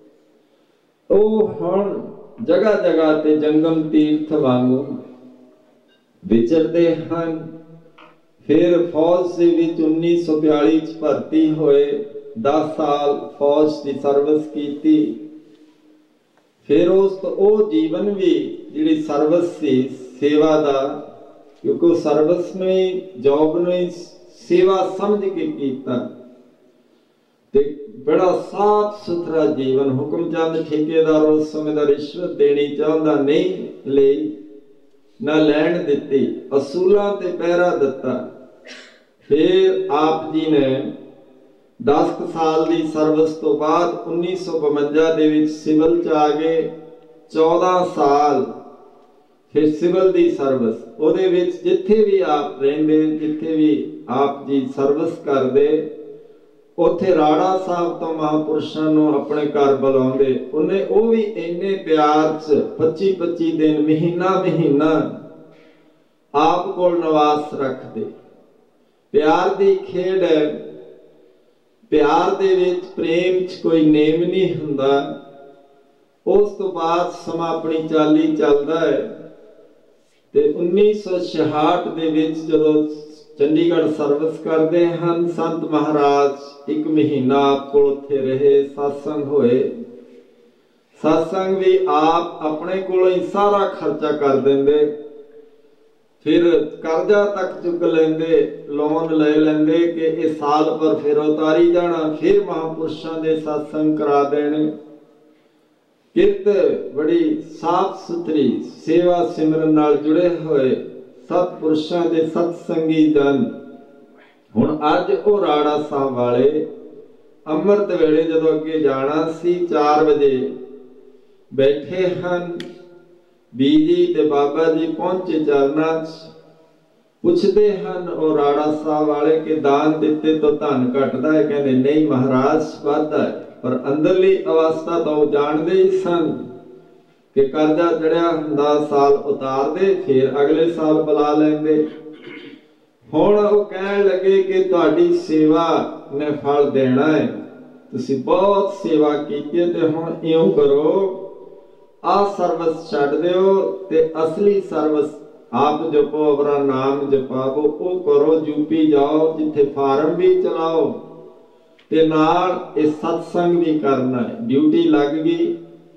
ਉਹ ਹੁਣ ਜਗ੍ਹਾ ਜਗ੍ਹਾ ਤੇ ਜੰਗਮ ਤੀਰਥ ਵਾਂਗੂ ਵਿਚਰਦੇ ਹਨ। ਫਿਰ ਫੌਜ ਦੇ ਵਿੱਚ 1942 ਚ ਭਰਤੀ ਹੋਏ, 10 ਸਾਲ ਫੌਜ ਦੀ ਸਰਵਿਸ ਕੀਤੀ। ਫਿਰ ਉਸ ਤੋਂ ਉਹ ਜੀਵਨ ਵੀ ਜਿਹੜੀ ਸਰਵਿਸ ਸੀ ਸੇਵਾ ਦਾ, ਕਿਉਂਕਿ ਉਹ ਸਰਵਿਸ ਨੂੰ ਹੀ, ਜੋਬ ਨੂੰ ਹੀ ਸੇਵਾ ਸਮਝ ਕੇ ਕੀਤਾ ਤੇ ਬੜਾ ਸਾਫ ਸੁਥਰਾ ਜੀਵਨ। ਹੁਕਮ ਚੰਦ ਠੇਕੇਦਾਰ ਉਸ ਸਮੇਂ ਦਾ ਰਿਸ਼ਵਤ ਦੇਣੀ ਚਾਹੁੰਦਾ ਨਹੀਂ ਲਈ, ਨਾ ਲੈਣ ਦਿੱਤੀ, ਅਸੂਲਾਂ ਤੇ ਪਹਿਰਾ ਦਿੱਤਾ। ਫਿਰ ਆਪ ਜੀ ਨੇ 10 ਸਾਲ ਦੀ ਸਰਵਿਸ ਤੋਂ ਬਾਅਦ 1952 ਦੇ ਵਿੱਚ ਸਿਵਲ ਚ ਆ ਗਏ। 14 ਸਾਲ ਫਿਰ ਸਿਵਲ ਦੀ ਸਰਵਿਸ, ਉਹਦੇ ਵਿੱਚ ਜਿੱਥੇ ਵੀ ਆਪ ਰਹਿੰਦੇ, ਜਿੱਥੇ ਵੀ ਆਪ ਜੀ ਸਰਵਿਸ ਕਰਦੇ, ਉੱਥੇ ਰਾੜਾ ਸਾਹਿਬ ਤੋਂ ਮਹਾਂਪੁਰਸ਼ਾਂ ਨੂੰ ਆਪਣੇ ਘਰ ਬੁਲਾਉਂਦੇ। ਉਹਨੇ ਉਹ ਵੀ ਇੰਨੇ ਪਿਆਰ ਚ 25-25 ਦਿਨ, ਮਹੀਨਾ ਆਪ ਕੋਲ ਨਿਵਾਸ ਰੱਖਦੇ। ਪਿਆਰ ਦੀ ਖੇਡ ਹੈ, ਪਿਆਰ ਦੇ ਵਿੱਚ, ਪ੍ਰੇਮ ਚ ਕੋਈ ਨੇਮ ਨਹੀਂ ਹੁੰਦਾ। ਉਸ ਤੋਂ ਬਾਅਦ ਸਮਾਂ ਆਪਣੀ ਚਾਲੀ ਚੱਲਦਾ ਹੈ ਤੇ 1966 ਦੇ ਵਿੱਚ ਜਦੋਂ ਚੰਡੀਗੜ੍ਹ ਸਰਵਿਸ ਕਰਦੇ ਹਨ, ਸੰਤ ਮਹਾਰਾਜ 1 ਮਹੀਨਾ ਆਪ ਕੋਲ ਉੱਥੇ ਰਹੇ, ਸਤਸੰਗ ਹੋਏ। ਸਤਸੰਗ ਵੀ ਆਪ ਆਪਣੇ ਕੋਲੋਂ ਹੀ ਸਾਰਾ ਖਰਚਾ ਕਰ ਦਿੰਦੇ, ਫਿਰ ਕਰਜ਼ਾ ਤੱਕ ਚੁੱਕ ਲੈਂਦੇ, ਲੋਨ ਲੈ ਲੈਂਦੇ ਕਿ ਇਹ ਸਾਲ ਪਰ ਫਿਰ ਉਤਾਰੀ ਜਾਣਾ, ਫਿਰ ਮਹਾਂਪੁਰਸ਼ਾਂ ਦੇ ਸਤਸੰਗ ਕਰਾ ਦੇਣੇ। ਕਿਰਤ ਬੜੀ ਸਾਫ ਸੁਥਰੀ, ਸੇਵਾ ਸਿਮਰਨ ਨਾਲ ਜੁੜੇ ਹੋਏ ਸਤਪੁਰਸ਼ਾਂ ਦੇ ਸਤਸੰਗੀ ਜਨ। ਹੁਣ ਅੱਜ ਉਹ ਰਾੜਾ ਸਾਹਿਬ ਵਾਲੇ ਅੰਮ੍ਰਿਤ ਵੇਲੇ ਜਦੋਂ ਅੱਗੇ ਜਾਣਾ ਸੀ, 4 ਵਜੇ ਬੈਠੇ ਹਨ। ਬੀਜੀ ਤੇ ਬਾਬਾ ਜੀ ਪਹੁੰਚੇ ਚਰਨਾਂ ਚ, ਪੁੱਛਦੇ ਹਨ ਉਹ ਰਾੜਾ ਸਾਹਿਬ ਵਾਲੇ ਕਿ ਦਾਨ ਦਿੱਤੇ ਤੋਂ ਧਨ ਘਟਦਾ ਹੈ? ਕਹਿੰਦੇ ਨਹੀਂ ਮਹਾਰਾਜ, ਵੱਧਦਾ ਹੈ। ਪਰ ਅੰਦਰਲੀ ਅਵਸਥਾ ਤਾਂ ਉਹ ਜਾਣਦੇ ਹੀ ਸਨ ਕਿ ਕਰਜ਼ਾ ਚੜਿਆ ਹੁੰਦਾ, ਸਾਲ ਉਤਾਰਦੇ, ਫਿਰ ਅਗਲੇ ਸਾਲ ਬੁਲਾ ਲੈਂਦੇ। ਹੁਣ ਉਹ ਕਹਿਣ ਲੱਗੇ ਕਿ ਤੁਹਾਡੀ ਸੇਵਾ ਨੇ ਫਲ ਦੇਣਾ ਹੈ, ਤੁਸੀਂ ਬਹੁਤ ਸੇਵਾ ਕੀਤੀ ਤੇ ਹੁਣ ਇਉਂ ਕਰੋ, ਆਹ ਸਰਵਿਸ ਛੱਡ ਦਿਓ ਤੇ ਅਸਲੀ ਸਰਵਿਸ ਆਪ ਜਪੋ, ਆਪਣਾ ਨਾਮ ਜਪਾਵੋ, ਉਹ ਕਰੋ। ਯੂਪੀ ਜਾਓ, ਜਿੱਥੇ ਫਾਰਮ ਵੀ ਚਲਾਓ ਤੇ ਨਾਲ ਇਹ ਸਤਸੰਗ ਵੀ ਕਰਨਾ ਹੈ। ਡਿਊਟੀ ਲੱਗ ਗਈ,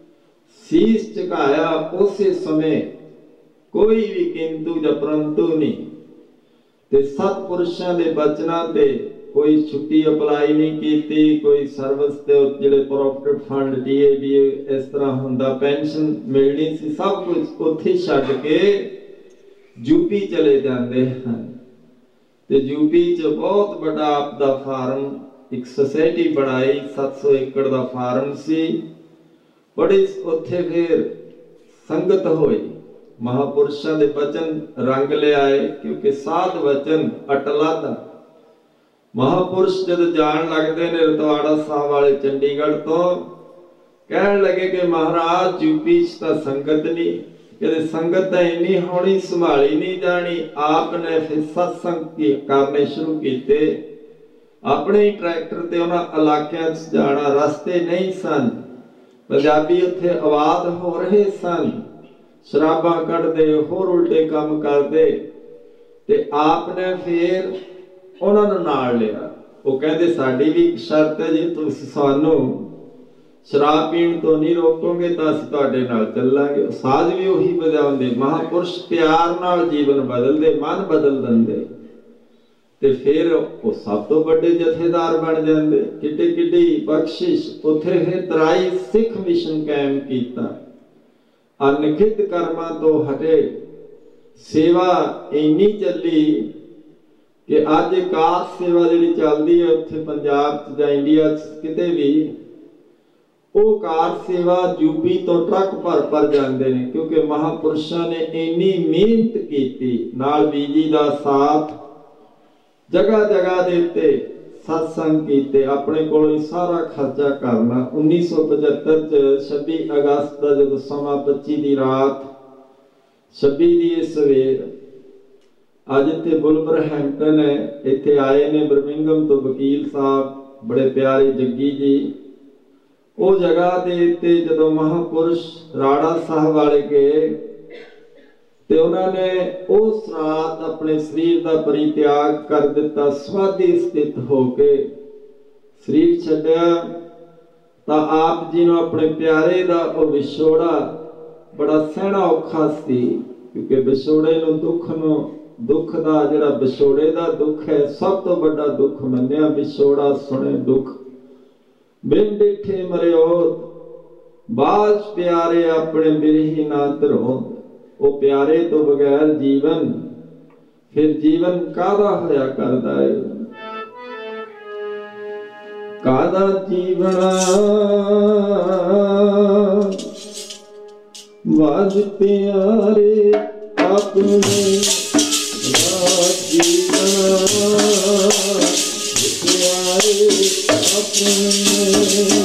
ਸੀਸ ਝੁਕਾਇਆ। ਉਸੇ ਸਮੇਂ ਕੋਈ ਵੀ ਕਿੰਤੂ ਜਾਂ ਪਰੰਤੂ ਨਹੀਂ ਤੇ ਸਤਪੁਰਸ਼ਾਂ ਦੇ ਬਚਨਾਂ ਤੇ ਕੋਈ ਛੁੱਟੀ ਅਪਲਾਈ ਨਹੀਂ ਕੀਤੀ, ਕੋਈ ਸਰਵਿਸ ਤੇ ਜਿਹੜੇ ਪ੍ਰੋਵੀਡੈਂਟ ਫੰਡ, DAD ਇਸ ਤਰ੍ਹਾਂ ਹੁੰਦਾ, ਪੈਨਸ਼ਨ ਮਿਲਣੀ ਸੀ, ਸਭ ਕੁਝ ਉੱਥੇ ਛੱਡ ਕੇ ਯੂਪੀ ਚਲੇ ਜਾਂਦੇ ਹਨ। ਤੇ ਯੂਪੀ ਚ ਬਹੁਤ ਵੱਡਾ ਆਪ ਦਾ ਫਾਰਮ, ਇੱਕ ਸੁਸਾਇਟੀ ਬਣਾਈ, 700 ਏਕੜ ਦਾ ਫਾਰਮ ਸੀ। ਬੜੀ ਉੱਥੇ ਫਿਰ ਸੰਗਤ ਹੋਈ, ਮਹਾਂਪੁਰਸ਼ਾਂ ਦੇ ਬਚਨ ਰੰਗ ਲਿਆਏ, ਕਿਉਂਕਿ ਸਾਧ ਵਚਨ ਅਟਲਾ। ਮਹਾਂਪੁਰਸ਼ ਜਦ ਜਾਣ ਲੱਗਦੇ ਨੇ ਰਤਵਾੜਾ ਸਾਹਿਬ ਵਾਲੇ ਚੰਡੀਗੜ੍ਹ ਤੋਂ, ਕਹਿਣ ਲੱਗੇ ਕਿ ਮਹਾਰਾਜ ਯੂਪੀ ਚ ਤਾਂ ਸੰਗਤ ਨਹੀਂ, ਕਹਿੰਦੇ ਸੰਗਤ ਤਾਂ ਇੰਨੀ ਹੋਣੀ ਸੰਭਾਲੀ ਨਹੀਂ ਜਾਣੀ। ਆਪ ਨੇ ਫਿਰ ਸਤਸੰਗ ਕਰਨੇ ਸ਼ੁਰੂ ਕੀਤੇ, ਆਪਣੇ ਹੀ ਟਰੈਕਟਰ ਤੇ ਉਹਨਾਂ ਇਲਾਕਿਆਂ ਚ ਜਾਣਾ, ਰਸਤੇ ਨਹੀਂ ਸਨ, ਪੰਜਾਬੀ ਉੱਥੇ ਆਬਾਦ ਹੋ ਰਹੇ ਸਨ, ਸ਼ਰਾਬਾਂ ਕੱਢਦੇ, ਹੋਰ ਉਲਟੇ ਕੰਮ ਕਰਦੇ ਤੇ ਆਪ ਨੇ ਫਿਰ ਉਹਨਾਂ ਨੂੰ ਨਾਲ ਲਿਆ। ਉਹ ਕਹਿੰਦੇ ਸਾਡੀ ਵੀ ਇੱਕ ਸ਼ਰਤ ਹੈ, ਜੇ ਤੁਸੀਂ ਸਾਨੂੰ ਸ਼ਰਾਬ ਪੀਣ ਤੋਂ ਨਹੀਂ ਰੋਕੋਗੇ ਤਾਂ ਅਸੀਂ ਤੁਹਾਡੇ ਨਾਲ ਚੱਲਾਂਗੇ। ਸਾਜ਼ ਵੀ ਉਹੀ ਵਜਾਉਂਦੇ। ਮਹਾਂਪੁਰਸ਼ ਪਿਆਰ ਨਾਲ ਜੀਵਨ ਬਦਲਦੇ, ਮਨ ਬਦਲ ਦਿੰਦੇ ਤੇ ਫਿਰ ਉਹ ਸਭ ਤੋਂ ਵੱਡੇ ਜਥੇਦਾਰ ਬਣ ਜਾਂਦੇ। ਕਿੱਡੀ ਕਿੱਡੀ ਬਖਸ਼ਿਸ਼। ਉੱਥੇ ਫਿਰ 23 ਸਿੱਖ ਮਿਸ਼ਨ ਕਾਇਮ ਕੀਤਾ, ਅਨਿਖਿਤ ਕਰਮਾਂ ਤੋਂ ਹਟੇ, ਸੇਵਾ ਇੰਨੀ ਚੱਲੀ ਕਿ ਅੱਜ ਕਾਰ ਸੇਵਾ ਜਿਹੜੀ ਚੱਲਦੀ ਹੈ ਉੱਥੇ ਪੰਜਾਬ 'ਚ ਜਾਂ ਇੰਡੀਆ 'ਚ ਕਿਤੇ ਵੀ, ਉਹ ਕਾਰ ਸੇਵਾ ਯੂਪੀ ਤੋਂ ਟਰੱਕ ਭਰ ਜਾਂਦੇ ਨੇ, ਕਿਉਂਕਿ ਮਹਾਂਪੁਰਸ਼ਾਂ ਨੇ ਇੰਨੀ ਮਿਹਨਤ ਕੀਤੀ, ਨਾਲ ਬੀਜੀ ਦਾ ਸਾਥ, ਜਗ੍ਹਾ ਜਗ੍ਹਾ ਦੇ ਉੱਤੇ ਸਤਸੰਗ ਕੀਤੇ, ਆਪਣੇ ਕੋਲੋਂ ਹੀ ਸਾਰਾ ਖਰਚਾ ਕਰਨਾ। 1975 'ਚ 26 ਅਗਸਤ ਦਾ ਜਦੋਂ ਸਮਾਂ 25 ਦੀ ਰਾਤ 26 ਦੀ ਸਵੇਰ, ਅੱਜ ਇੱਥੇ ਬੁਲਵਰਹੈਂਪਟਨ ਹੈ, ਇੱਥੇ ਆਏ ਨੇ ਬਰਮਿੰਗਮ ਤੋਂ ਵਕੀਲ ਸਾਹਿਬ, ਬੜੇ ਪਿਆਰੇ ਜੱਗੀ ਜੀ। ਉਹ ਜਗ੍ਹਾ ਦੇ ਉੱਤੇ ਜਦੋਂ ਮਹਾਂਪੁਰਸ਼ ਰਾੜਾ ਸਾਹਿਬ ਵਾਲੇ ਗਏ ਤੇ ਉਹਨਾਂ ਨੇ ਉਸ ਰਾਤ ਆਪਣੇ ਸਰੀਰ ਦਾ ਪਰਿਤਿਆਗ ਕਰ ਦਿੱਤਾ, ਸਮਾਧੀ ਸਥਿਤ ਹੋ ਕੇ ਸਰੀਰ ਛੱਡਿਆ। ਤਾਂ ਆਪ ਜੀ ਨੂੰ ਆਪਣੇ ਪਿਆਰੇ ਦਾ ਉਹ ਵਿਛੋੜਾ ਬੜਾ ਸਹਿਣਾ ਔਖਾ ਸੀ, ਕਿਉਂਕਿ ਵਿਛੋੜੇ ਨੂੰ ਦੁੱਖ ਦਾ ਜਿਹੜਾ ਵਿਛੋੜੇ ਦਾ ਦੁੱਖ ਹੈ, ਸਭ ਤੋਂ ਵੱਡਾ ਦੁੱਖ ਮੰਨਿਆ ਵਿਛੋੜਾ ਸੁਣੇ ਦੁੱਖ। ਬਿਨ ਡਿਠੇ ਮਰਿਓ ਬਾਜ ਪਿਆਰੇ ਆਪਣੇ ਬਿਰਹੀ ਨਾ ਧਰੋ। ਉਹ ਪਿਆਰੇ ਤੋਂ ਬਗੈਰ ਜੀਵਨ, ਫਿਰ ਜੀਵਨ ਕਾਹਦਾ ਹੋਇਆ ਕਰਦਾ ਹੈ? ਕਾਹਦਾ ਜੀਵਨ ਬਾਜ ਪਿਆਰੇ ਆਪਣੇ ਜੀਵਨ ਪਿਆਰੇ ਆਪਣੇ।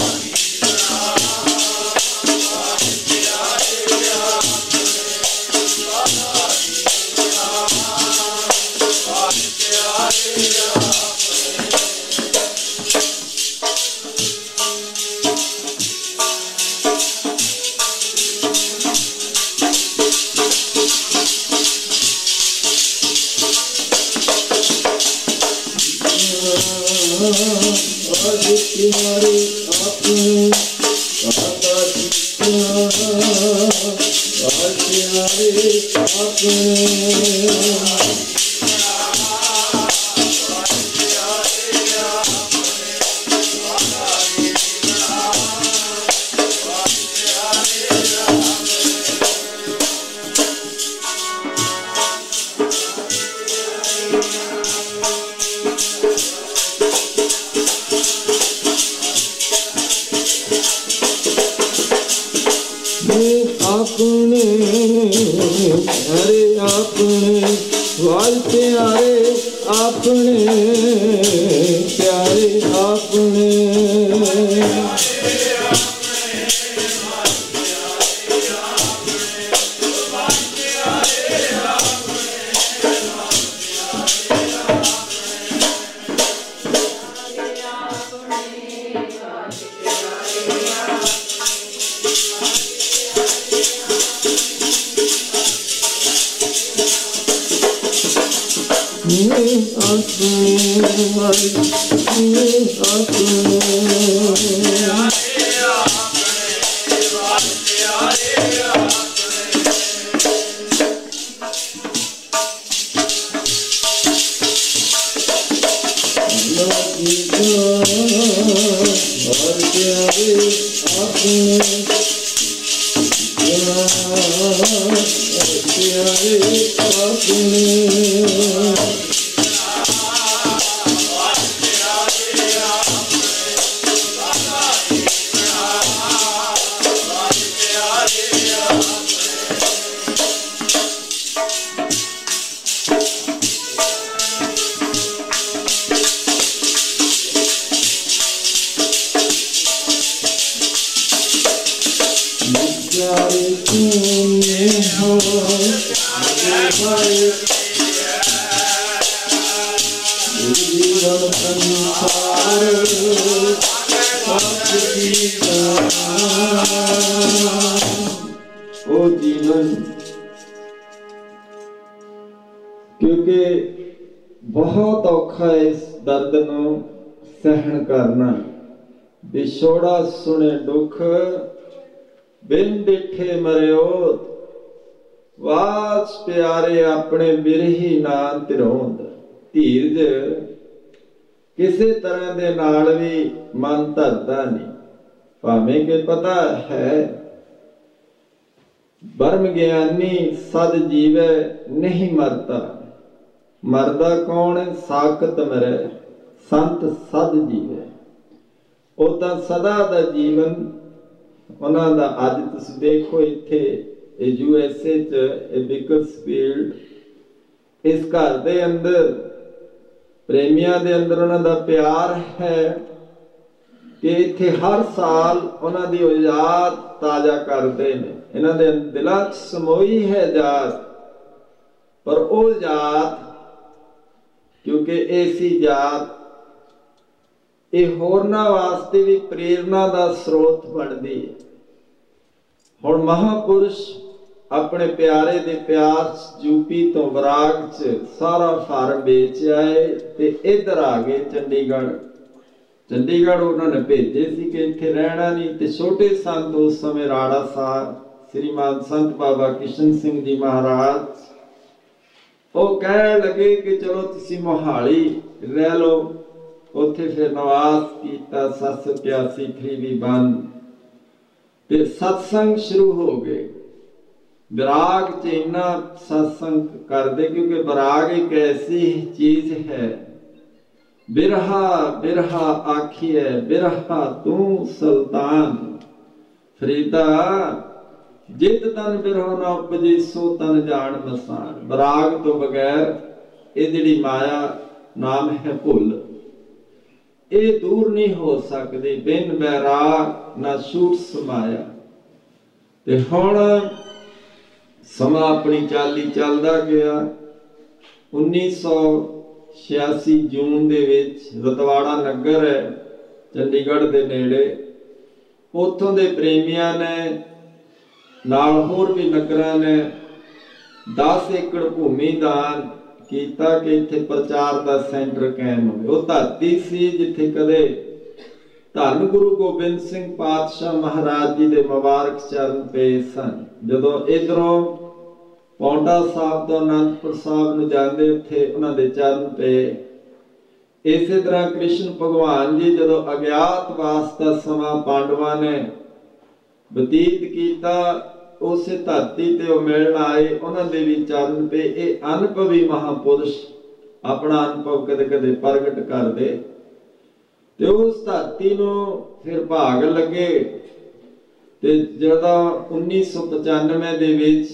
क्योंकि बहुत औखा है इस दर्द नूं सहन करना। विछोड़ा सुने दुख बिन डिठे मरियो वास प्यारे अपने बिरही ना तिरौंद। धीरज किसी तरह दे नाल भी मन धरदा नहीं, भावें कि पता है ब्रह्म ज्ञानी सद जीवे नहीं मरता, ਮਰਦਾ ਕੌਣ ਹੈ? ਸਾਖਤ ਮਰੈ ਸੰਤ ਸਦ ਜੀਵੈ। ਉਹ ਤਾਂ ਸਦਾ ਦਾ ਜੀਵਨ ਉਹਨਾਂ ਦਾ। ਅੱਜ ਤੁਸੀਂ ਦੇਖੋ ਇੱਥੇ USA 'ਚ ਬੇਕਰਸਫੀਲਡ, ਇਸ ਘਰ ਦੇ ਅੰਦਰ ਪ੍ਰੇਮੀਆਂ ਦੇ ਅੰਦਰ ਉਹਨਾਂ ਦਾ ਪਿਆਰ ਹੈ ਕਿ ਇੱਥੇ ਹਰ ਸਾਲ ਉਹਨਾਂ ਦੀ ਉਹ ਯਾਦ ਤਾਜ਼ਾ ਕਰਦੇ ਨੇ। ਇਹਨਾਂ ਦੇ ਦਿਲਾਂ 'ਚ ਸਮੋਈ ਹੈ ਜਾਤ, ਪਰ ਉਹ ਜਾਤ, ਕਿਉਂਕਿ ਐਸੀ ਜਾਤ ਇਹ ਹੋਰਨਾਂ ਵਾਸਤੇ ਵੀ ਪ੍ਰੇਰਨਾ ਦਾ ਸਰੋਤ ਬਣਦੀ ਹੈ। ਹੁਣ ਮਹਾਂਪੁਰਸ਼ ਆਪਣੇ ਪਿਆਰੇ ਦੇ ਪਿਆਰ 'ਚ ਯੂਪੀ ਤੋਂ ਵਰਾਗ 'ਚ ਸਾਰਾ ਫਾਰਮ ਵੇਚ ਆਏ ਤੇ ਇੱਧਰ ਆ ਗਏ ਚੰਡੀਗੜ੍ਹ। ਚੰਡੀਗੜ੍ਹ ਉਹਨਾਂ ਨੇ ਭੇਜੇ ਸੀ ਕਿ ਇੱਥੇ ਰਹਿਣਾ ਨਹੀਂ। ਤੇ ਛੋਟੇ ਸੰਤ ਉਸ ਸਮੇਂ ਰਾੜਾ ਸਾਹਿਬ ਸ੍ਰੀਮਾਨ ਸੰਤ ਬਾਬਾ ਕਿਸ਼ਨ ਸਿੰਘ ਜੀ ਮਹਾਰਾਜ, ਉਹ ਕਹਿਣ ਲੱਗੇ ਕਿ ਚਲੋ ਤੁਸੀਂ ਮੋਹਾਲੀ ਰਹਿ ਲਓ। ਉੱਥੇ ਫਿਰ ਨਿਵਾਸ ਕੀਤਾ 781 3V1 ਤੇ ਸਤਸੰਗ ਸ਼ੁਰੂ ਹੋ ਗਏ। ਵਿਰਾਗ 'ਚ ਇੰਨਾ ਸਤਸੰਗ ਕਰਦੇ ਕਿਉਂਕਿ ਵਿਰਾਗ ਇੱਕ ਐਸੀ ਚੀਜ਼ ਹੈ, ਬਿਰਹਾ ਬਿਰਹਾ ਆਖੀਐ ਬਿਰਹਾ ਤੂੰ ਸੁਲਤਾਨ ਫਰੀਦਾ, ਜਿਤ ਤਨ ਬਿਰਹੋ ਨਾ ਉਪਜੇ ਸੋ ਤਨ ਜਾਣ ਮਸਾਨ। ਵਿਰਾਗ ਤੋਂ ਬਗੈਰ ਇਹ ਜਿਹੜੀ ਮਾਇਆ ਨਾਮ ਹੈ ਭੁੱਲ, ਇਹ ਦੂਰ ਨਹੀਂ ਹੋ ਸਕਦੀ। ਬਿਨ ਬੈਰਾਗ ਨਾ ਛੂਟ ਸਮਾਇਆ। ਤੇ ਹੁਣ ਸਮਾਂ ਆਪਣੀ ਚਾਲੀ ਚੱਲਦਾ ਗਿਆ। 1986 ਜੂਨ ਦੇ ਵਿੱਚ ਰਤਵਾੜਾ ਨਗਰ ਹੈ ਚੰਡੀਗੜ੍ਹ ਦੇ ਨੇੜੇ, ਉੱਥੋਂ ਦੇ ਪ੍ਰੇਮੀਆਂ ਨੇ ਨਾਲ ਹੋਰ ਵੀ ਨਗਰਾਂ ਨੇ 10 ਏਕੜ ਭੂਮੀ ਦਾਨ ਕੀਤਾ ਕਿ ਇੱਥੇ ਪ੍ਰਚਾਰ ਦਾ ਸੈਂਟਰ ਕਾਇਮ ਹੋਵੇ। ਉਹ ਧਰਤੀ ਸੀ ਜਿੱਥੇ ਕਦੇ ਧੰਨ ਗੁਰੂ ਗੋਬਿੰਦ ਸਿੰਘ ਪਾਤਸ਼ਾਹ ਮਹਾਰਾਜ ਜੀ ਦੇ ਮੁਬਾਰਕ ਚਰਨ ਪਏ ਸਨ। ਜਦੋਂ ਇੱਧਰੋਂ ਪੌਂਟਾ ਸਾਹਿਬ ਤੋਂ ਅਨੰਦਪੁਰ ਸਾਹਿਬ ਨੂੰ ਜਾਂਦੇ, ਉੱਥੇ ਉਹਨਾਂ ਦੇ ਚਰਨ ਪਏ। ਇਸੇ ਤਰ੍ਹਾਂ ਕ੍ਰਿਸ਼ਨ ਭਗਵਾਨ ਜੀ ਜਦੋਂ ਅਗਿਆਤਵਾਸ ਦਾ ਸਮਾਂ ਪਾਂਡਵਾਂ ਨੇ ਬਤੀਤ ਕੀਤਾ, ਉਸੇ ਧਰਤੀ ਤੇ ਉਹ ਮਿਲਣ ਆਏ, ਉਹਨਾਂ ਦੇ ਵੀ ਚਰਨ ਪਏ। ਇਹ ਅਨੁਭਵੀ ਮਹਾਂਪੁਰਸ਼ ਆਪਣਾ ਅਨੁਭਵ ਕਦੇ ਕਦੇ ਪ੍ਰਗਟ ਕਰਦੇ ਤੇ ਉਸ ਧਰਤੀ ਨੂੰ ਫਿਰ ਭਾਗ ਲੱਗੇ। ਤੇ ਜਦੋਂ 1995 ਦੇ ਵਿੱਚ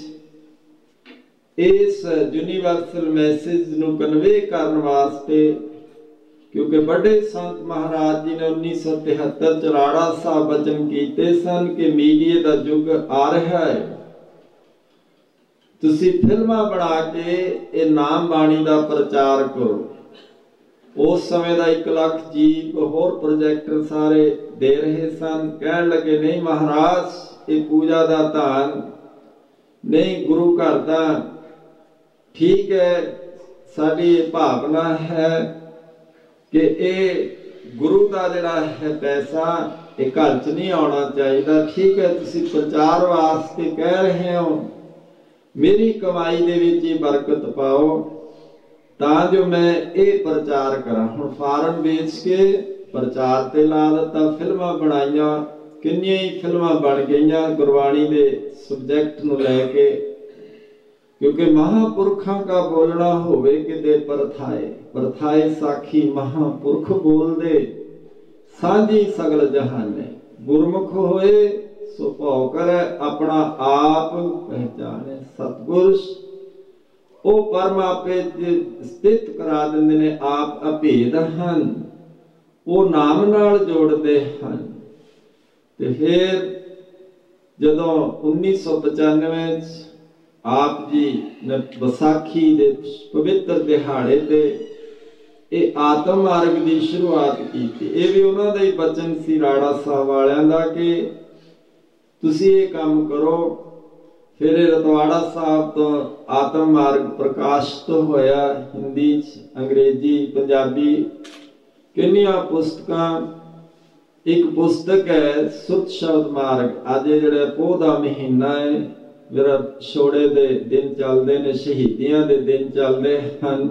ਇਸ ਯੂਨੀਵਰਸਲ ਮੈਸੇਜ ਨੂੰ ਕਨਵੇ ਕਰਨ ਵਾਸਤੇ, ਕਿਉਂਕਿ ਵੱਡੇ ਸੰਤ ਮਹਾਰਾਜ ਜੀ ਨੇ 1973 ਚ ਰਾੜਾ ਸਾਹਿਬ ਬਚਨ ਕੀਤੇ ਸਨ ਕਿ ਮੀਡੀਆ ਦਾ ਯੁੱਗ ਆ ਰਿਹਾ ਹੈ, ਤੁਸੀਂ ਫਿਲਮਾਂ ਬਣਾ ਕੇ ਇਹ ਨਾਮ ਬਾਣੀ ਦਾ ਪ੍ਰਚਾਰ ਕਰੋ। ਉਸ ਸਮੇਂ ਦਾ 1 ਲੱਖ ਜੀਪ ਹੋਰ ਪ੍ਰੋਜੈਕਟਰ ਸਾਰੇ ਦੇ ਰਹੇ ਸਨ। ਕਹਿਣ ਲੱਗੇ ਨਹੀਂ ਮਹਾਰਾਜ, ਇਹ ਪੂਜਾ ਦਾ ਧਾਨ ਨਹੀਂ, ਗੁਰੂ ਘਰ ਦਾ ਠੀਕ ਹੈ, ਸਾਡੀ ਇਹ ਭਾਵਨਾ ਹੈ ਕਿ ਇਹ ਗੁਰੂ ਦਾ ਜਿਹੜਾ ਹੈ ਪੈਸਾ ਇਹ ਘਰ 'ਚ ਨਹੀਂ ਆਉਣਾ ਚਾਹੀਦਾ। ਠੀਕ ਹੈ, ਤੁਸੀਂ ਪ੍ਰਚਾਰ ਵਾਸਤੇ ਕਹਿ ਰਹੇ ਹੋ, ਮੇਰੀ ਕਮਾਈ ਦੇ ਵਿੱਚ ਹੀ ਬਰਕਤ ਪਾਓ ਤਾਂ ਜੋ ਮੈਂ ਇਹ ਪ੍ਰਚਾਰ ਕਰਾਂ। ਹੁਣ ਫਾਰਮ ਵੇਚ ਕੇ ਪ੍ਰਚਾਰ ਤੇ ਲਾ ਦਿੱਤਾ, ਫਿਲਮਾਂ ਬਣਾਈਆਂ, ਕਿੰਨੀਆਂ ਹੀ ਫਿਲਮਾਂ ਬਣ ਗਈਆਂ ਗੁਰਬਾਣੀ ਦੇ ਸਬਜੈਕਟ ਨੂੰ ਲੈ ਕੇ। ਕਿਉਂਕਿ ਮਹਾਂਪੁਰਖਾਂ ਦਾ ਬੋਲਣਾ ਹੋਵੇ ਕਿਤੇ ਪਰਥਾਏ, ਪਰਥਾਏ ਸਾਖੀ ਮਹਾਂਪੁਰਖ ਬੋਲਦੇ ਸਾਂਝੀ ਸਗਲ ਜਹਾਨੇ। ਗੁਰਮੁਖ ਹੋਏ ਸੋ ਭਉ ਕਰੈ ਆਪਣਾ ਆਪ ਪਹਿਚਾਨੇ। ਸਤਿਗੁਰ ਉਹ ਪਰਮ ਆਪੇ ਸਥਿਤ ਕਰਾ ਦਿੰਦੇ ਨੇ, ਆਪ ਅਭੇਦ ਹਨ, ਉਹ ਨਾਮ ਨਾਲ ਜੋੜਦੇ ਹਨ। ਤੇ ਫਿਰ ਜਦੋਂ 1995 ਚ ਆਪ ਜੀ ਨੇ ਵਿਸਾਖੀ ਦੇ ਪਵਿੱਤਰ ਦਿਹਾੜੇ ਤੇ ਇਹ ਆਤਮ ਮਾਰਗ ਦੀ ਸ਼ੁਰੂਆਤ ਕੀਤੀ। ਇਹ ਵੀ ਉਹਨਾਂ ਦਾ ਹੀ ਬਚਨ ਸੀ ਰਾੜਾ ਸਾਹਿਬ ਵਾਲਿਆਂ ਦਾ ਕਿ ਤੁਸੀਂ ਇਹ ਕੰਮ ਕਰੋ। ਫਿਰ ਇਹ ਰਤਵਾੜਾ ਸਾਹਿਬ ਤੋਂ ਆਤਮ ਮਾਰਗ ਪ੍ਰਕਾਸ਼ਿਤ ਹੋਇਆ, ਹਿੰਦੀ 'ਚ, ਅੰਗਰੇਜ਼ੀ, ਪੰਜਾਬੀ, ਕਿੰਨੀਆਂ ਪੁਸਤਕਾਂ। ਇੱਕ ਪੁਸਤਕ ਹੈ ਸੁਤ ਸ਼ਬਦ ਮਾਰਗ। ਅੱਜ ਜਿਹੜਾ ਪੋਹ ਦਾ ਮਹੀਨਾ ਹੈ, ਜਿਹੜਾ ਛੋੜੇ ਦੇ ਦਿਨ ਚੱਲਦੇ ਨੇ, ਸ਼ਹੀਦੀਆਂ ਦੇ ਦਿਨ ਚੱਲਦੇ ਹਨ,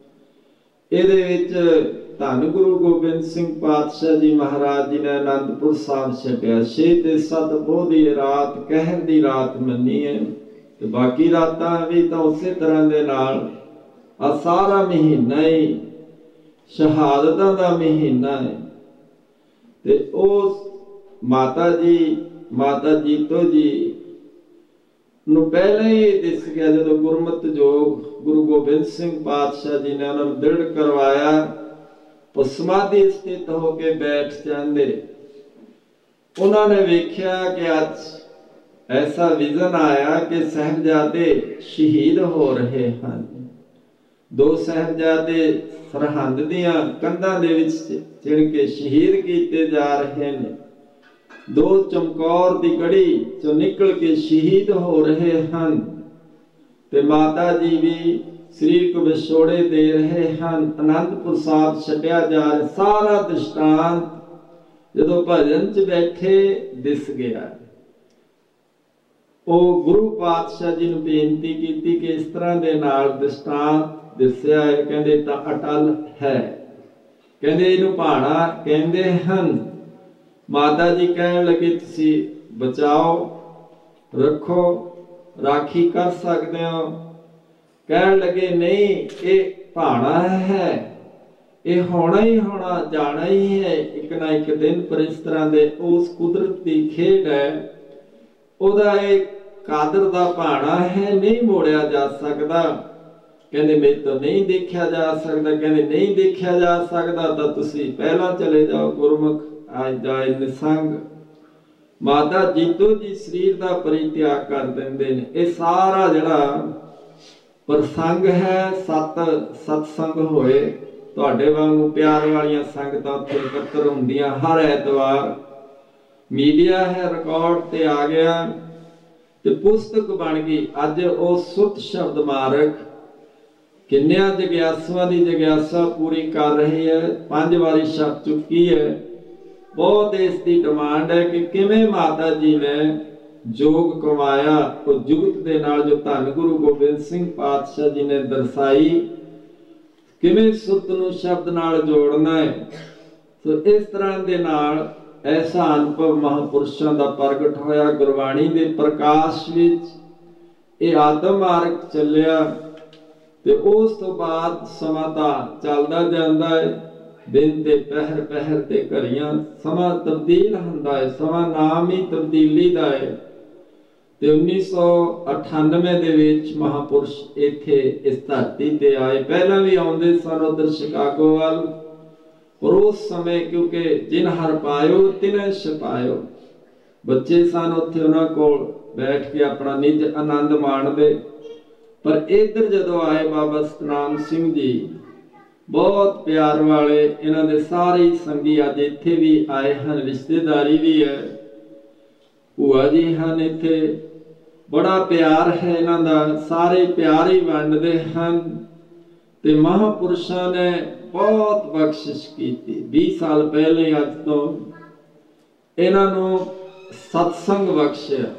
ਇਹਦੇ ਵਿੱਚ ਧੰਨ ਗੁਰੂ ਗੋਬਿੰਦ ਸਿੰਘ ਪਾਤਸ਼ਾਹ ਜੀ ਮਹਾਰਾਜ ਜੀ ਨੇ ਅਨੰਦਪੁਰ ਸਾਹਿਬ ਛੱਡਿਆ। 6 ਤੇ 7 ਪੋਹ ਦੀ ਰਾਤ ਕਹਿਰ ਦੀ ਰਾਤ ਮੰਨੀ ਹੈ, ਤੇ ਬਾਕੀ ਰਾਤਾਂ ਵੀ ਤਾਂ ਉਸੇ ਤਰ੍ਹਾਂ ਦੇ ਨਾਲ आ सारा महीना ही शहादतां दा महीना है। ते उस माता जीतो जी ਨੂੰ ਪਹਿਲਾਂ ਹੀ ਦਿਸ ਗਿਆ ਜਦੋਂ ਗੁਰਮਤਿ ਜੋਗ ਗੁਰੂ ਗੋਬਿੰਦ ਸਿੰਘ ਪਾਤਸ਼ਾਹ ਜੀ ਨੇ ਉਹਨਾਂ ਨੂੰ ਦ੍ਰਿੜ ਕਰਵਾਇਆ, ਉਹ ਸਮਾਧੀ ਸਥਿਤ ਹੋ ਕੇ ਬੈਠ ਜਾਂਦੇ। ਉਹਨਾਂ ਨੇ ਵੇਖਿਆ ਕਿ ਅੱਜ ਐਸਾ ਵਿਜ਼ਨ ਆਇਆ ਕਿ ਸਾਹਿਬਜ਼ਾਦੇ ਸ਼ਹੀਦ ਹੋ ਰਹੇ ਹਨ। ਦੋ ਸਾਹਿਬਜ਼ਾਦੇ ਸਰਹੰਦ ਦੀਆਂ ਕੰਧਾਂ ਦੇ ਵਿੱਚ ਚਿਣ ਕੇ ਸ਼ਹੀਦ ਕੀਤੇ ਜਾ ਰਹੇ ਨੇ। दो चमकौर दी गढ़ी चो निकल के शहीद हो रहे हैं। ते माता जी भी शरीर को विछोड़े दे रहे हैं। आनंदपुर साहब छड्या जा रहा। सारा दृष्टांत जदों भजन च बैठे दिस गया। वो गुरु पातशाह जी नूं बेनती कीती कि इस तरह दे नाल दृष्टांत दिसया है। कहंदे तां अटल है, कहंदे इहनूं भाणा कहंदे हन। माता जी कहन लगे तुसी बचाओ रखो, राखी कर सकते हो। कहन लगे नहीं, ये भाणा है, ये होना ही होना, जाना ही है एक ना एक दिन। पर इस तरह दे उस कुदरत की खेड है, ओदा एक कादर दा भाणा है, नहीं मोड़िया जा सकता। कहंदे मेरे तो नहीं देखा जा सकता। कहंदे नहीं देखा जा सकता तो तुसी पहला चले जाओ गुरमुख आज जाए निसंग। माता जीतो जी शरीर का परित्याग कर देंदे ने। ये सारा जिहड़ा प्रसंग है सत्संग होए, तुहाडे वांगू प्यार वालियां संगतां उत्थे इकट्ठे हुंदियां हर ऐतवार। मीडिया है रिकॉर्ड ते आ गया ते पुस्तक बन गई। अज वो सुत शब्द मारक किन्नियां जग्यासुआं दी जग्यासा पूरी कर रही है, 5 वारी छप चुकी है। बहुत इसकी डिमांड है कि किवें माता जी ने जोग कमाया, तो जुगत दे नाल जो धन गुरु गोबिंद सिंह पातशाह जी ने दर्शाई, किवें सुत नूं शब्द नाल जोड़ना है। तो इस तरह दे नाल ऐसा अनुभव महापुरुषों का प्रगट होया। गुरबाणी के प्रकाश विच ये आत्म मार्ग चलिया ते उस तो बाद समा तां चलदा जांदा है। दिन ते पहर पहर ते घड़ियां समा तब्दील हुंदा है। समा नाम ही तब्दीली दा है। ते 1998 दे विच महापुरुष इत्थे इस धरती ते आए। पहला भी आउंदे सन उधर शिकागो वाल, पर उस समय क्योंकि जिन हर पायो तिन्हें छपायो, बच्चे सन उत्थे उन्हां कोल बैठ के अपना निज आनंद माणदे। पर इधर जदों आए बाबा सतनाम सिंह जी बहुत प्यार वाले, इन्हां दे सारे संगी अज इत्थे भी आए हैं, रिश्तेदारी भी है, भूआ जी हैं इत्थे, बड़ा प्यार है इन्हां दा, सारे प्यार ही वंडदे हन। ते महापुरुषां ने बहुत बख्शिश की। 20 साल पहले अज तो इन्हां नूं सत्संग बख्शिया।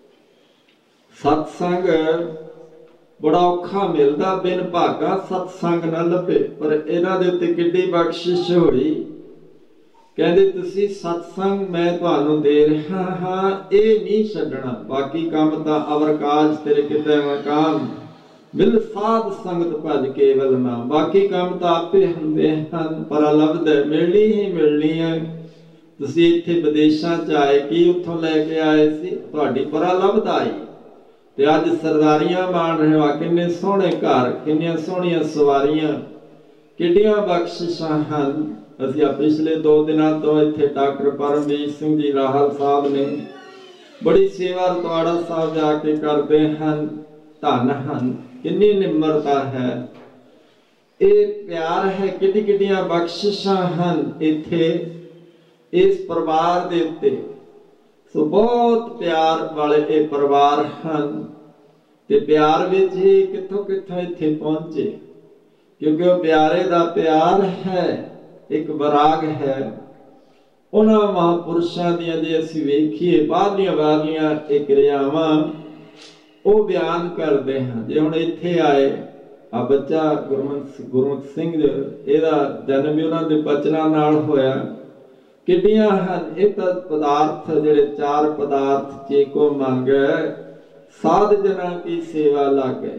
सत्संग बड़ा औखा मिलता, बिन भागा सत्संग न लभे। पर इन्हां दे उत्ते किड्डी बख्शिश होई। कहंदे तुसी सत्संग मैं तुहानूं दे रहा हां, ये नहीं छड्डना, बाकी काम तां अवर काज तेरे किते मकाम, मिल साध संगत भज केवल नाम। बाकी काम तां आपे हुंदे हन, पर लभदा मिलनी ही मिलनी है। तुसी इत्थे विदेशां च आए, की उत्थों लैके आए सी, तुहाडी परा लभदा आई। ते अज सरदारियां मान रहे हो, किन्ने सोहणे घर, किन्नियां सोहणियां सवारियां, किड्डियां बख्शिशां हन। असीं पिछले 2 दिनां तो इत्थे डॉक्टर परमवीर सिंह जी राहल साहब ने बड़ी सेवा रतवाड़ा साहब जाके करते हैं। धन हन, किन्नी निम्रता है, ये प्यार है, किड्डी किड्डियां बख्शिशां हन इत्थे इस परिवार दे उत्ते। सो बहुत प्यार वाले ये परिवार हैं। ते प्यार विच ही कित्थों कित्थों इत्थे पहुंचे, क्योंकि वो प्यारे दा प्यार है, एक वराग है। उन्हां महापुरुषां दियां जे असीं वेखीए बाहरलियां एक क्रियावां वो बयान करते हैं। जे हुण इत्थे आए आ बच्चा गुरमुख सिंह इहदा जन्म भी उन्हां दे बचनां नाल होया। किड्डियां हन इह तां पदार्थ जिहड़े 4 पदार्थ जे को मंगे साध जना की सेवा लागे।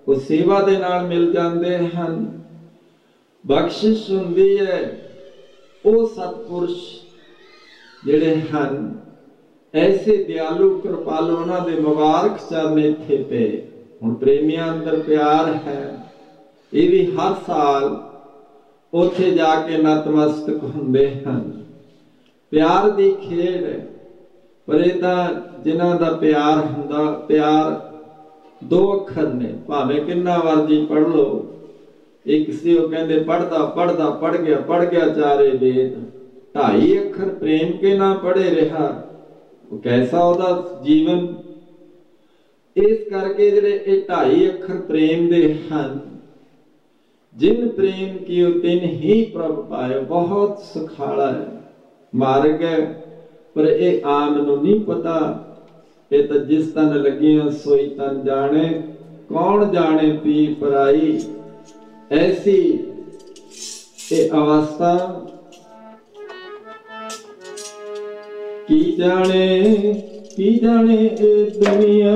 ਉਹ ਸੇਵਾ ਦੇ ਨਾਲ ਮਿਲ ਜਾਂਦੇ ਹਨ। ਬਖਸ਼ਿਸ਼ ਹੁੰਦੀ ਹੈ। ਉਹ ਸਤਿਪੁਰਸ਼ ਜਿਹੜੇ ਹਨ ਐਸੇ ਦਿਆਲੂ ਕਿਰਪਾਲੂ, ਉਹਨਾਂ ਦੇ ਮੁਬਾਰਕ ਚਰਨ ਇੱਥੇ ਪਏ। ਹੁਣ ਪ੍ਰੇਮੀਆਂ ਅੰਦਰ ਪਿਆਰ ਹੈ, ਇਹ ਵੀ ਹਰ ਸਾਲ ਉੱਥੇ ਜਾ ਕੇ ਨਤਮਸਤਕ ਹੁੰਦੇ ਹਨ। ਪਿਆਰ ਦੀ ਖੇਡ ਹੈ, ਪਰ ਇਹ ਤਾਂ ਜਿਨ੍ਹਾਂ ਦਾ ਪਿਆਰ ਹੁੰਦਾ, ਪਿਆਰ ਦੋ ਅੱਖਰ ਨੇ, ਭਾਵੇਂ ਕਿੰਨਾ ਮਰਜ਼ੀ ਪੜ੍ਹ ਲਓ। ਇੱਕ ਸੀ ਉਹ ਕਹਿੰਦੇ ਪੜ੍ਹਦਾ ਪੜ੍ਹਦਾ ਪੜ੍ਹ ਗਿਆ ਚਾਰੇ ਵੇਦ, 2.5 ਅੱਖਰ ਪ੍ਰੇਮ ਕੇ ਨਾ ਪੜ੍ਹੇ ਰਿਹਾ, ਉਹ ਕੈਸਾ ਉਹਦਾ ਜੀਵਨ। ਇਸ ਕਰਕੇ ਜਿਹੜੇ ਇਹ 2.5 ਅੱਖਰ ਪ੍ਰੇਮ ਦੇ ਹਨ, ਜਿਨ ਪ੍ਰੇਮ ਕੀਓ ਤਿਨ ਹੀ ਪ੍ਰਭ ਪਾਇਓ, ਬਹੁਤ ਸੁਖਾਲਾ ਹੈ, ਮਾਰਗ ਹੈ। ਪਰ ਇਹ ਆਮ ਨੂੰ ਨਹੀਂ ਪਤਾ। ਇਹ ਤਾਂ ਜਿਸ ਤਨ ਲੱਗੀਆਂ ਸੋਈ ਤਨ ਜਾਣੇ, ਕੌਣ ਜਾਣੇ ਪੀਰ ਪਰਾਈ। ऐसी ये अवस्था की जाने ए दुनिया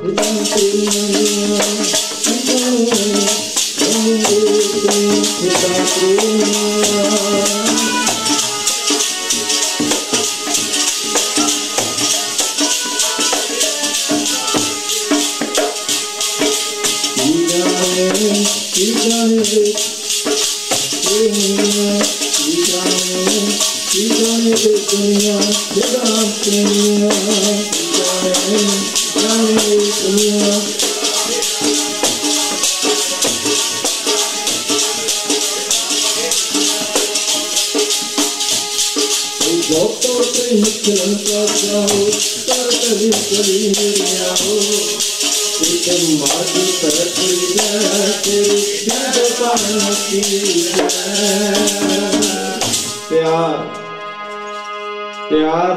प्यार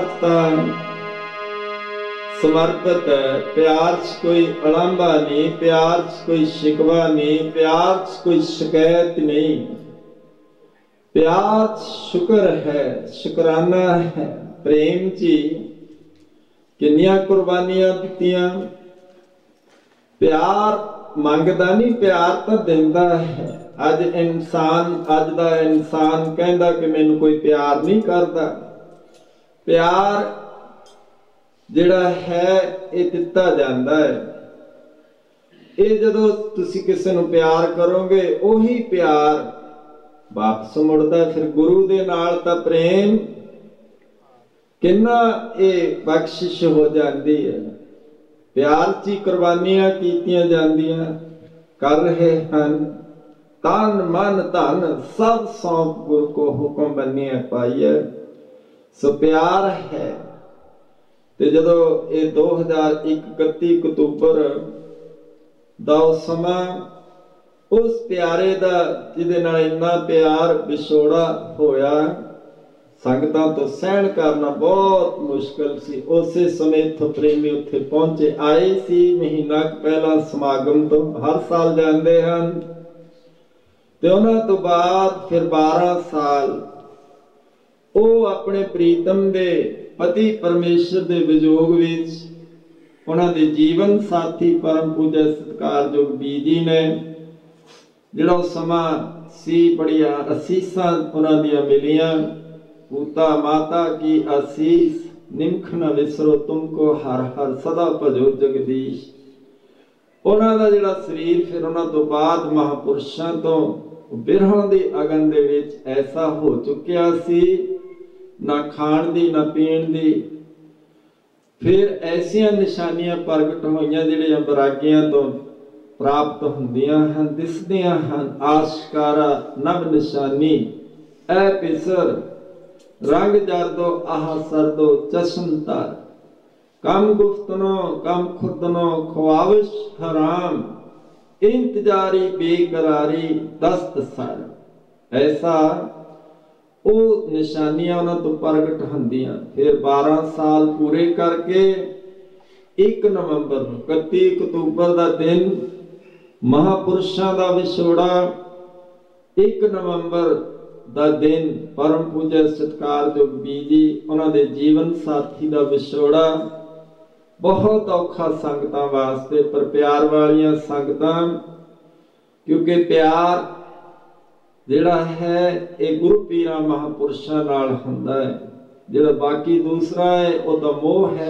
समर्पित है। प्यार च कोई अलांबा नहीं, प्यार च कोई शिकवा नहीं, प्यार च कोई शिकायत नहीं। प्यार शुक्र है, शुकराना है। प्रेम जी किन्नियां कुर्बानियां दित्तियां। प्यार मंगदा नहीं, प्यार तो दिंदा है। अज इंसान, अज दा इंसान कहंदा कि मैनूं कोई प्यार नहीं करदा। प्यार जिहड़ा है ये दिता जांदा है। ये जदों तुसीं किसी नूं प्यार करोगे, उही प्यार वापस मुड़दा। फिर गुरु दे नाल तां प्रेम किन्ना ये बख्शिश हो जाती है। प्यार च कुर्बानियां कीतियां जांदियां कर रहे हैं। तन मन धन सब सौंप गुरु को हुक्म बनिया पाइए। सो प्यार है। ते जदों ये 2021 31 अक्तूबर दा समा उस प्यारे दा जिहदे नाल इन्ना प्यार विछोड़ा होया, संगतां तो सहन करना बहुत मुश्किल सी। उसे समय इत्थों प्रेमी उत्थे पहुंचे आए सी। महीना पहला समागम तो हर साल जाते हैं। ते उन्हां तो बाद फिर 12 साल ਉਹ ਆਪਣੇ ਪ੍ਰੀਤਮ ਦੇ ਪਤੀ ਪਰਮੇਸ਼ਰ ਦੇ ਵਿਜੋਗ ਵਿੱਚ ਉਹਨਾਂ ਦੇ ਜੀਵਨ ਸਾਥੀ ਪਰਮ ਪੂਜਾ ਸਤਿਕਾਰਯੋਗ ਬੀਜੀ ਨੇ, ਜਿਹੜਾ ਉਹ ਸਮਾਂ ਸੀ ਬੜੀਆਂ ਅਸੀਸਾਂ ਉਹਨਾਂ ਦੀਆਂ ਮਿਲੀਆਂ। ਪੂਤਾ ਮਾਤਾ ਕੀ ਆਸੀਸ ਨਿਮਖ ਨਾ ਵਿਸਰੋ ਤੁਮਕੋ ਹਰ ਹਰ ਸਦਾ ਭਜੋ ਜਗਦੀਸ਼। ਉਹਨਾਂ ਦਾ ਜਿਹੜਾ ਸਰੀਰ ਫਿਰ ਉਹਨਾਂ ਤੋਂ ਬਾਅਦ ਮਹਾਂਪੁਰਸ਼ਾਂ ਤੋਂ ਬਿਰਹਾਂ ਦੀ ਅਗਨ ਦੇ ਵਿੱਚ ਐਸਾ ਹੋ ਚੁੱਕਿਆ ਸੀ, ना खाण दी ना पीण दी। फिर ऐसियां निशानियां प्रगट होईयां जिहड़ियां बरागियां तो प्राप्त हुंदियां हन, दिसदियां हन। आशकारा नव निशानी ऐ पिसर रंग जरदो आह सरदो चश्म तर, कम गुफ्तनो कम खुदनो ख्वाविश हराम, इंतजारी बेकरारी दस्त सर। ऐसा ਉਹ ਨਿਸ਼ਾਨੀਆਂ ਉਹਨਾਂ ਤੋਂ ਪ੍ਰਗਟ ਹੁੰਦੀਆਂ। ਫਿਰ 12 ਸਾਲ ਪੂਰੇ ਕਰਕੇ 1 ਨਵੰਬਰ ਨੂੰ 31 ਅਕਤੂਬਰ ਦਾ ਦਿਨ ਮਹਾਪੁਰਸ਼ਾਂ ਦਾ ਵਿਛੋੜਾ, 1 ਨਵੰਬਰ ਦਾ ਦਿਨ ਪਰਮ ਪੂਜਾ ਸਤਿਕਾਰਯੋਗ ਬੀਜੀ ਉਹਨਾਂ ਦੇ ਜੀਵਨ ਸਾਥੀ ਦਾ ਵਿਛੋੜਾ ਬਹੁਤ ਔਖਾ ਸੰਗਤਾਂ ਵਾਸਤੇ। ਪਰ ਪਿਆਰ ਵਾਲੀਆਂ ਸੰਗਤਾਂ क्योंकि प्यार जिहड़ा है ये गुरु पीरां महापुरुषां नाल हुंदा है। जिहड़ा बाकी दूसरा है वो तो मोह है,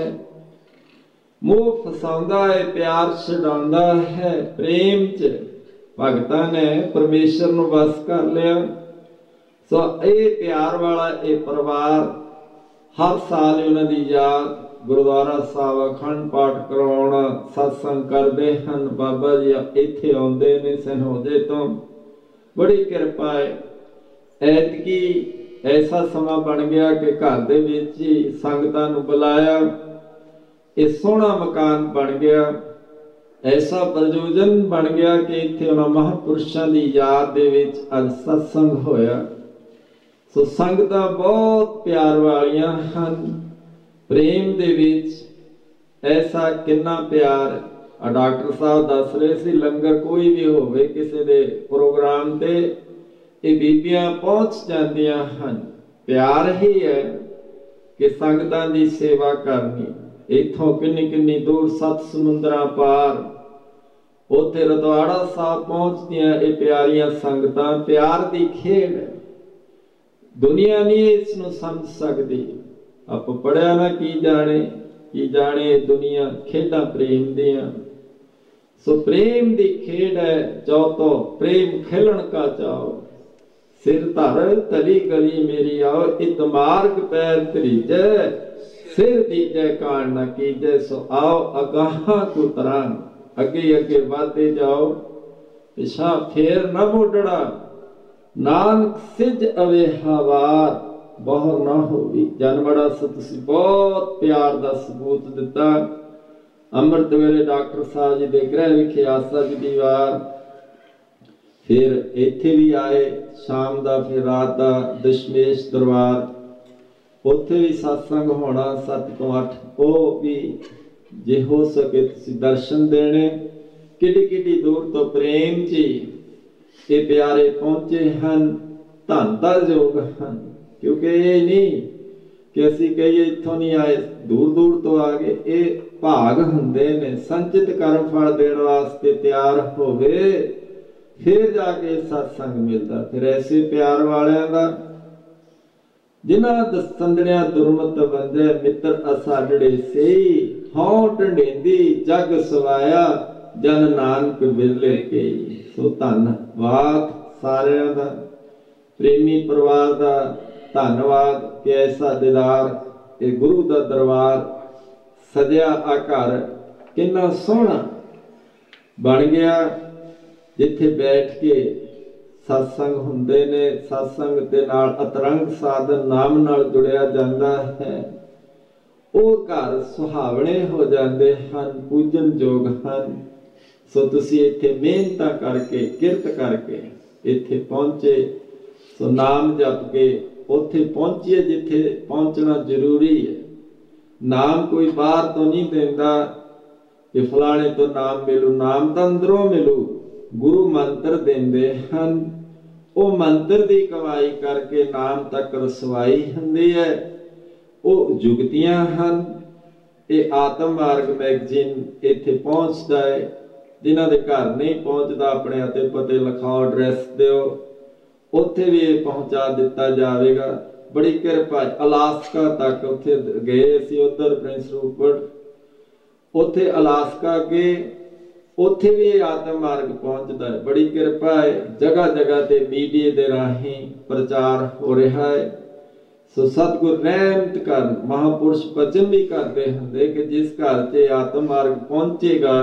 मोह फसाउंदा है, प्यार छडाउंदा है। प्रेम च भगतां ने परमेश्वर नूं बस कर लिया। सो ये प्यार वाला ये परिवार हर साल उन्हां दी याद गुरुद्वारा साहब अखंड पाठ करवाउणा, सत्संग करते हैं। बाबा जी इत्थे आउंदे ने सनहोजे तो, बड़ी किरपा है। ऐतकी ऐसा समा बन गया कि घर दे विच ही संगतां नूं बुलाया, ये सोहना मकान बन गया, ऐसा प्रयोजन बन गया कि इत्थे उन्हां महापुरुषां दी याद दे विच अज सत्संग होया। सो संगतां बहुत प्यार वालियां हन। प्रेम दे विच ऐसा किन्ना प्यार। डॉक्टर साहब दस रहे सी, लंगर कोई भी होवे किसी दे प्रोग्राम ते ये बीबियां पहुंच जांदियां हन। प्यार ही है कि संगतां दी सेवा करनी। इथों किन्नी किन्नी दूर सत समुंदरां पार उत्थे रतवाड़ा साहब पहुंचदियां ये प्यारियां संगतां। प्यार दी खेड है, दुनिया नहीं इस नूं समझ सकदी। आप पढ़िया ना की जाने दुनिया खेडां प्रेम दियां। सो प्रेम दी खेड है, जो तो प्रेम खेलन का चाओ। सिर धर तली गली मेरी आओ, इत मार्ग पैर तरीजै, सिर दीजै कान न कीजै। सो आओ अगाहां को तरां, अगे अगे वादे जाओ, पिछा फेर न मुड़ना। नानक सिज अवेहा वार, बाहर ना होवी। जानवड़ा से तुसीं बहुत प्यार का सबूत दिता। अमृत वेले डॉक्टर साहब जी के गृह विखे आसा जी दी वार, फिर इत्थे भी आए शाम का, फिर रात का दशमेश दरबार, उत्थे भी सत्संग होना 7 ਤੋਂ 8। वो भी जे हो सके तुसीं दर्शन देने। किड्डी किड्डी दूर तो प्रेम जी ये प्यारे पहुंचे हैं। धन दा योग हैं, क्योंकि ये नहीं कि असीं कहिए इत्थों नहीं आए, दूर दूर तो आ गए। ये भाग हुंदे ने। संचित कर्म फल देण वास्ते तैयार होवे, फिर जाके सत्संग मिलता। फिर ऐसे प्यार वालियां दा जिन्हां दसंदड़ियां दुरमत वंदे, मित्र असाडड़े सेई, हौं ढंडेंदी जग सवाया, जन नानक बिरले केई। सो धन्नवाद सारियां दा, प्रेमी परिवार दा धन्नवाद कि ऐसा दीदार ये गुरु दा दरबार सजया। आ घर किन्ना सोहना बन गया, जिथे बैठ के सत्संग हुंदे ने। सत्संग दे नाल अतरंग साधन नाम नाल जुड़िया जांदा है। वो घर सुहावने हो जाते हैं, पूजन योग हैं। सो तुसीं इत्थे मेहनतां करके किरत करके इत्थे पहुंचे। सो नाम जप के उत्थे पहुंचिए जिथे पहुंचना जरूरी है। नाम कोई बाहर तो नहीं देंदा कि फलाने तो नाम मिलू, नाम तो अंदरों मिलू। गुरु मंत्र देंदे हैं, वो मंत्र की कमाई करके नाम तक रसवाई हुंदी है। वो जुगतियां हैं। ये आत्म मार्ग मैगजीन इत्थे पहुंचदा है। जिन्हां दे घर नहीं पहुंचदा अपने अते पते लिखाओ, एड्रैस दिओ, उत्थे भी पहुंचा दिता जाएगा। बड़ी किरपा। अलास्का तक उत्थे गए असीं, उधर प्रिंस रूपर्ट, उत्थे अलास्का गए, उत्थे भी आत्म मार्ग पहुंचता है। बड़ी किरपा है। जगह जगह ते मीडिया दे राही प्रचार हो रहा है। सो सतगुर रहमत कर। महापुरुष वचन भी करते हैं कि जिस घर से आत्म मार्ग पहुंचेगा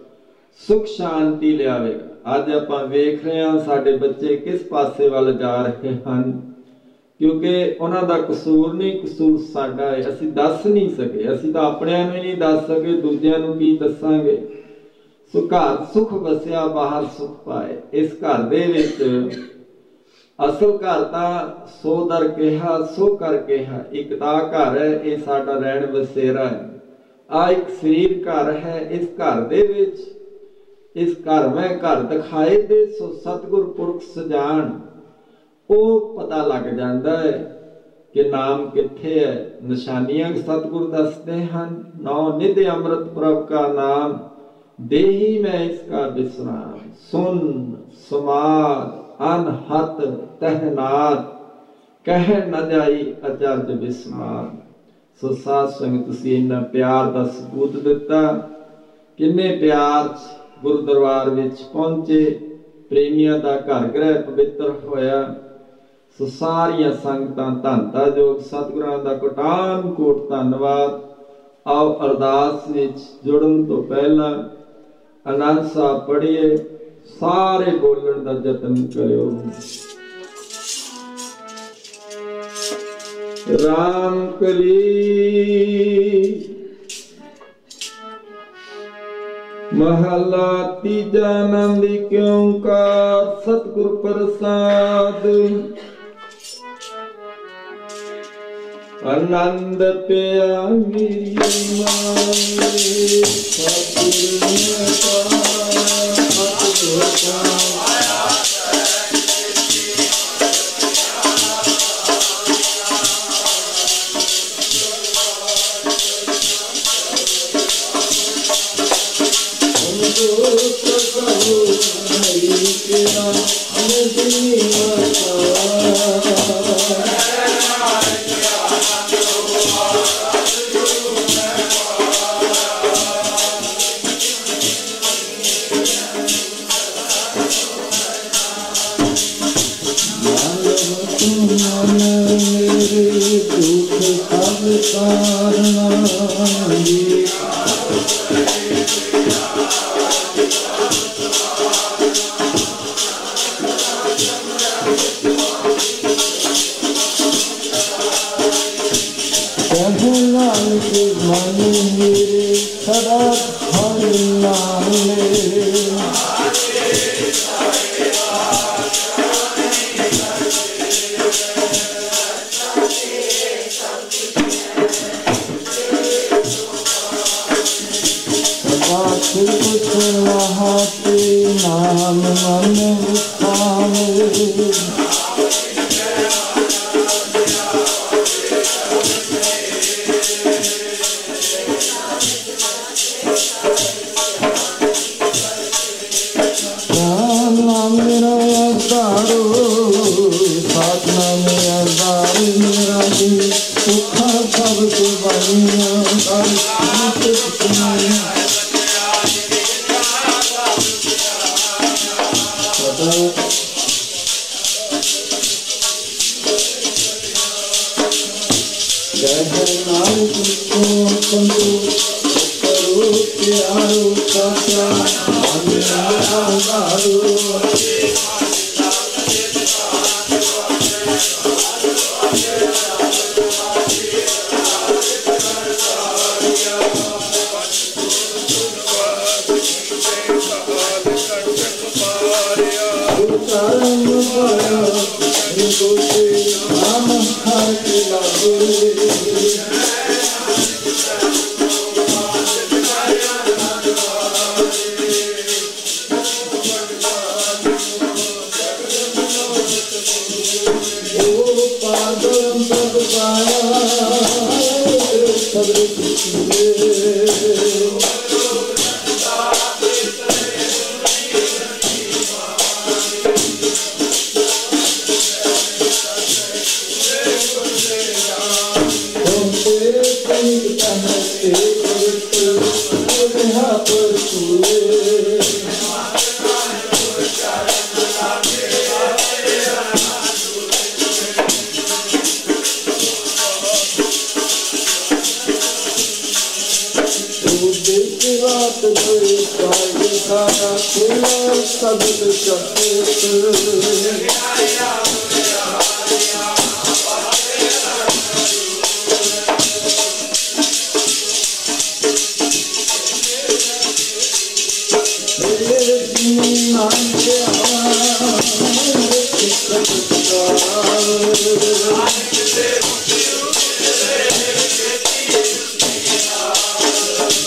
सुख शांति लियावेगा। अज आपां वेख रहे हैं साडे बच्चे किस पासे वाल जा रहे हैं, क्योंकि उन्हां दा कसूर नहीं, कसूर साडा है। असीं दस नहीं सके, असीं तां अपणिआं नूं नहीं दस सके, दूजिआं नूं की दसांगे। सो घर सुख वसिया बाहर सुख पाए। इस घर दे विच असल घर तां सो दर कहा सो कर कहा, एक तां घर है, ये साडा रहण बसेरा है। आ एक शरीर घर है। इस घर दे विच इस घर में घर दिखाए दे। सो सतगुर पुरख सजान, वो पता लग जाता है कि नाम किथे है। निशानियां सतगुर दसते हैं। नौ निधि अमृत प्रभ का नाम, देही मैं इसका विश्राम। सुन समाद अनहत तहनात कह न जाई अचरज विस्माद। सो साध संगत तुसीं इन्ना प्यार दा सबूत दिता। किन्ने प्यार गुरु दरबार विच पहुंचे, प्रेमियां दा घर गृह पवित्र होया। सो सारियां संगतां धन दा जोग सतगुरां दा कोटान कोट धन्नवाद। आओ अरदास विच जुड़न तो पहला आनंद साहब पढ़िए, सारे बोलण दा यतन करियो। राम कली महला तीजा आनंद क्यों का सतगुर प्रसाद। आनंद पिया मेरी माए सतगुर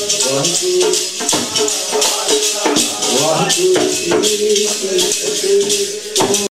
वाह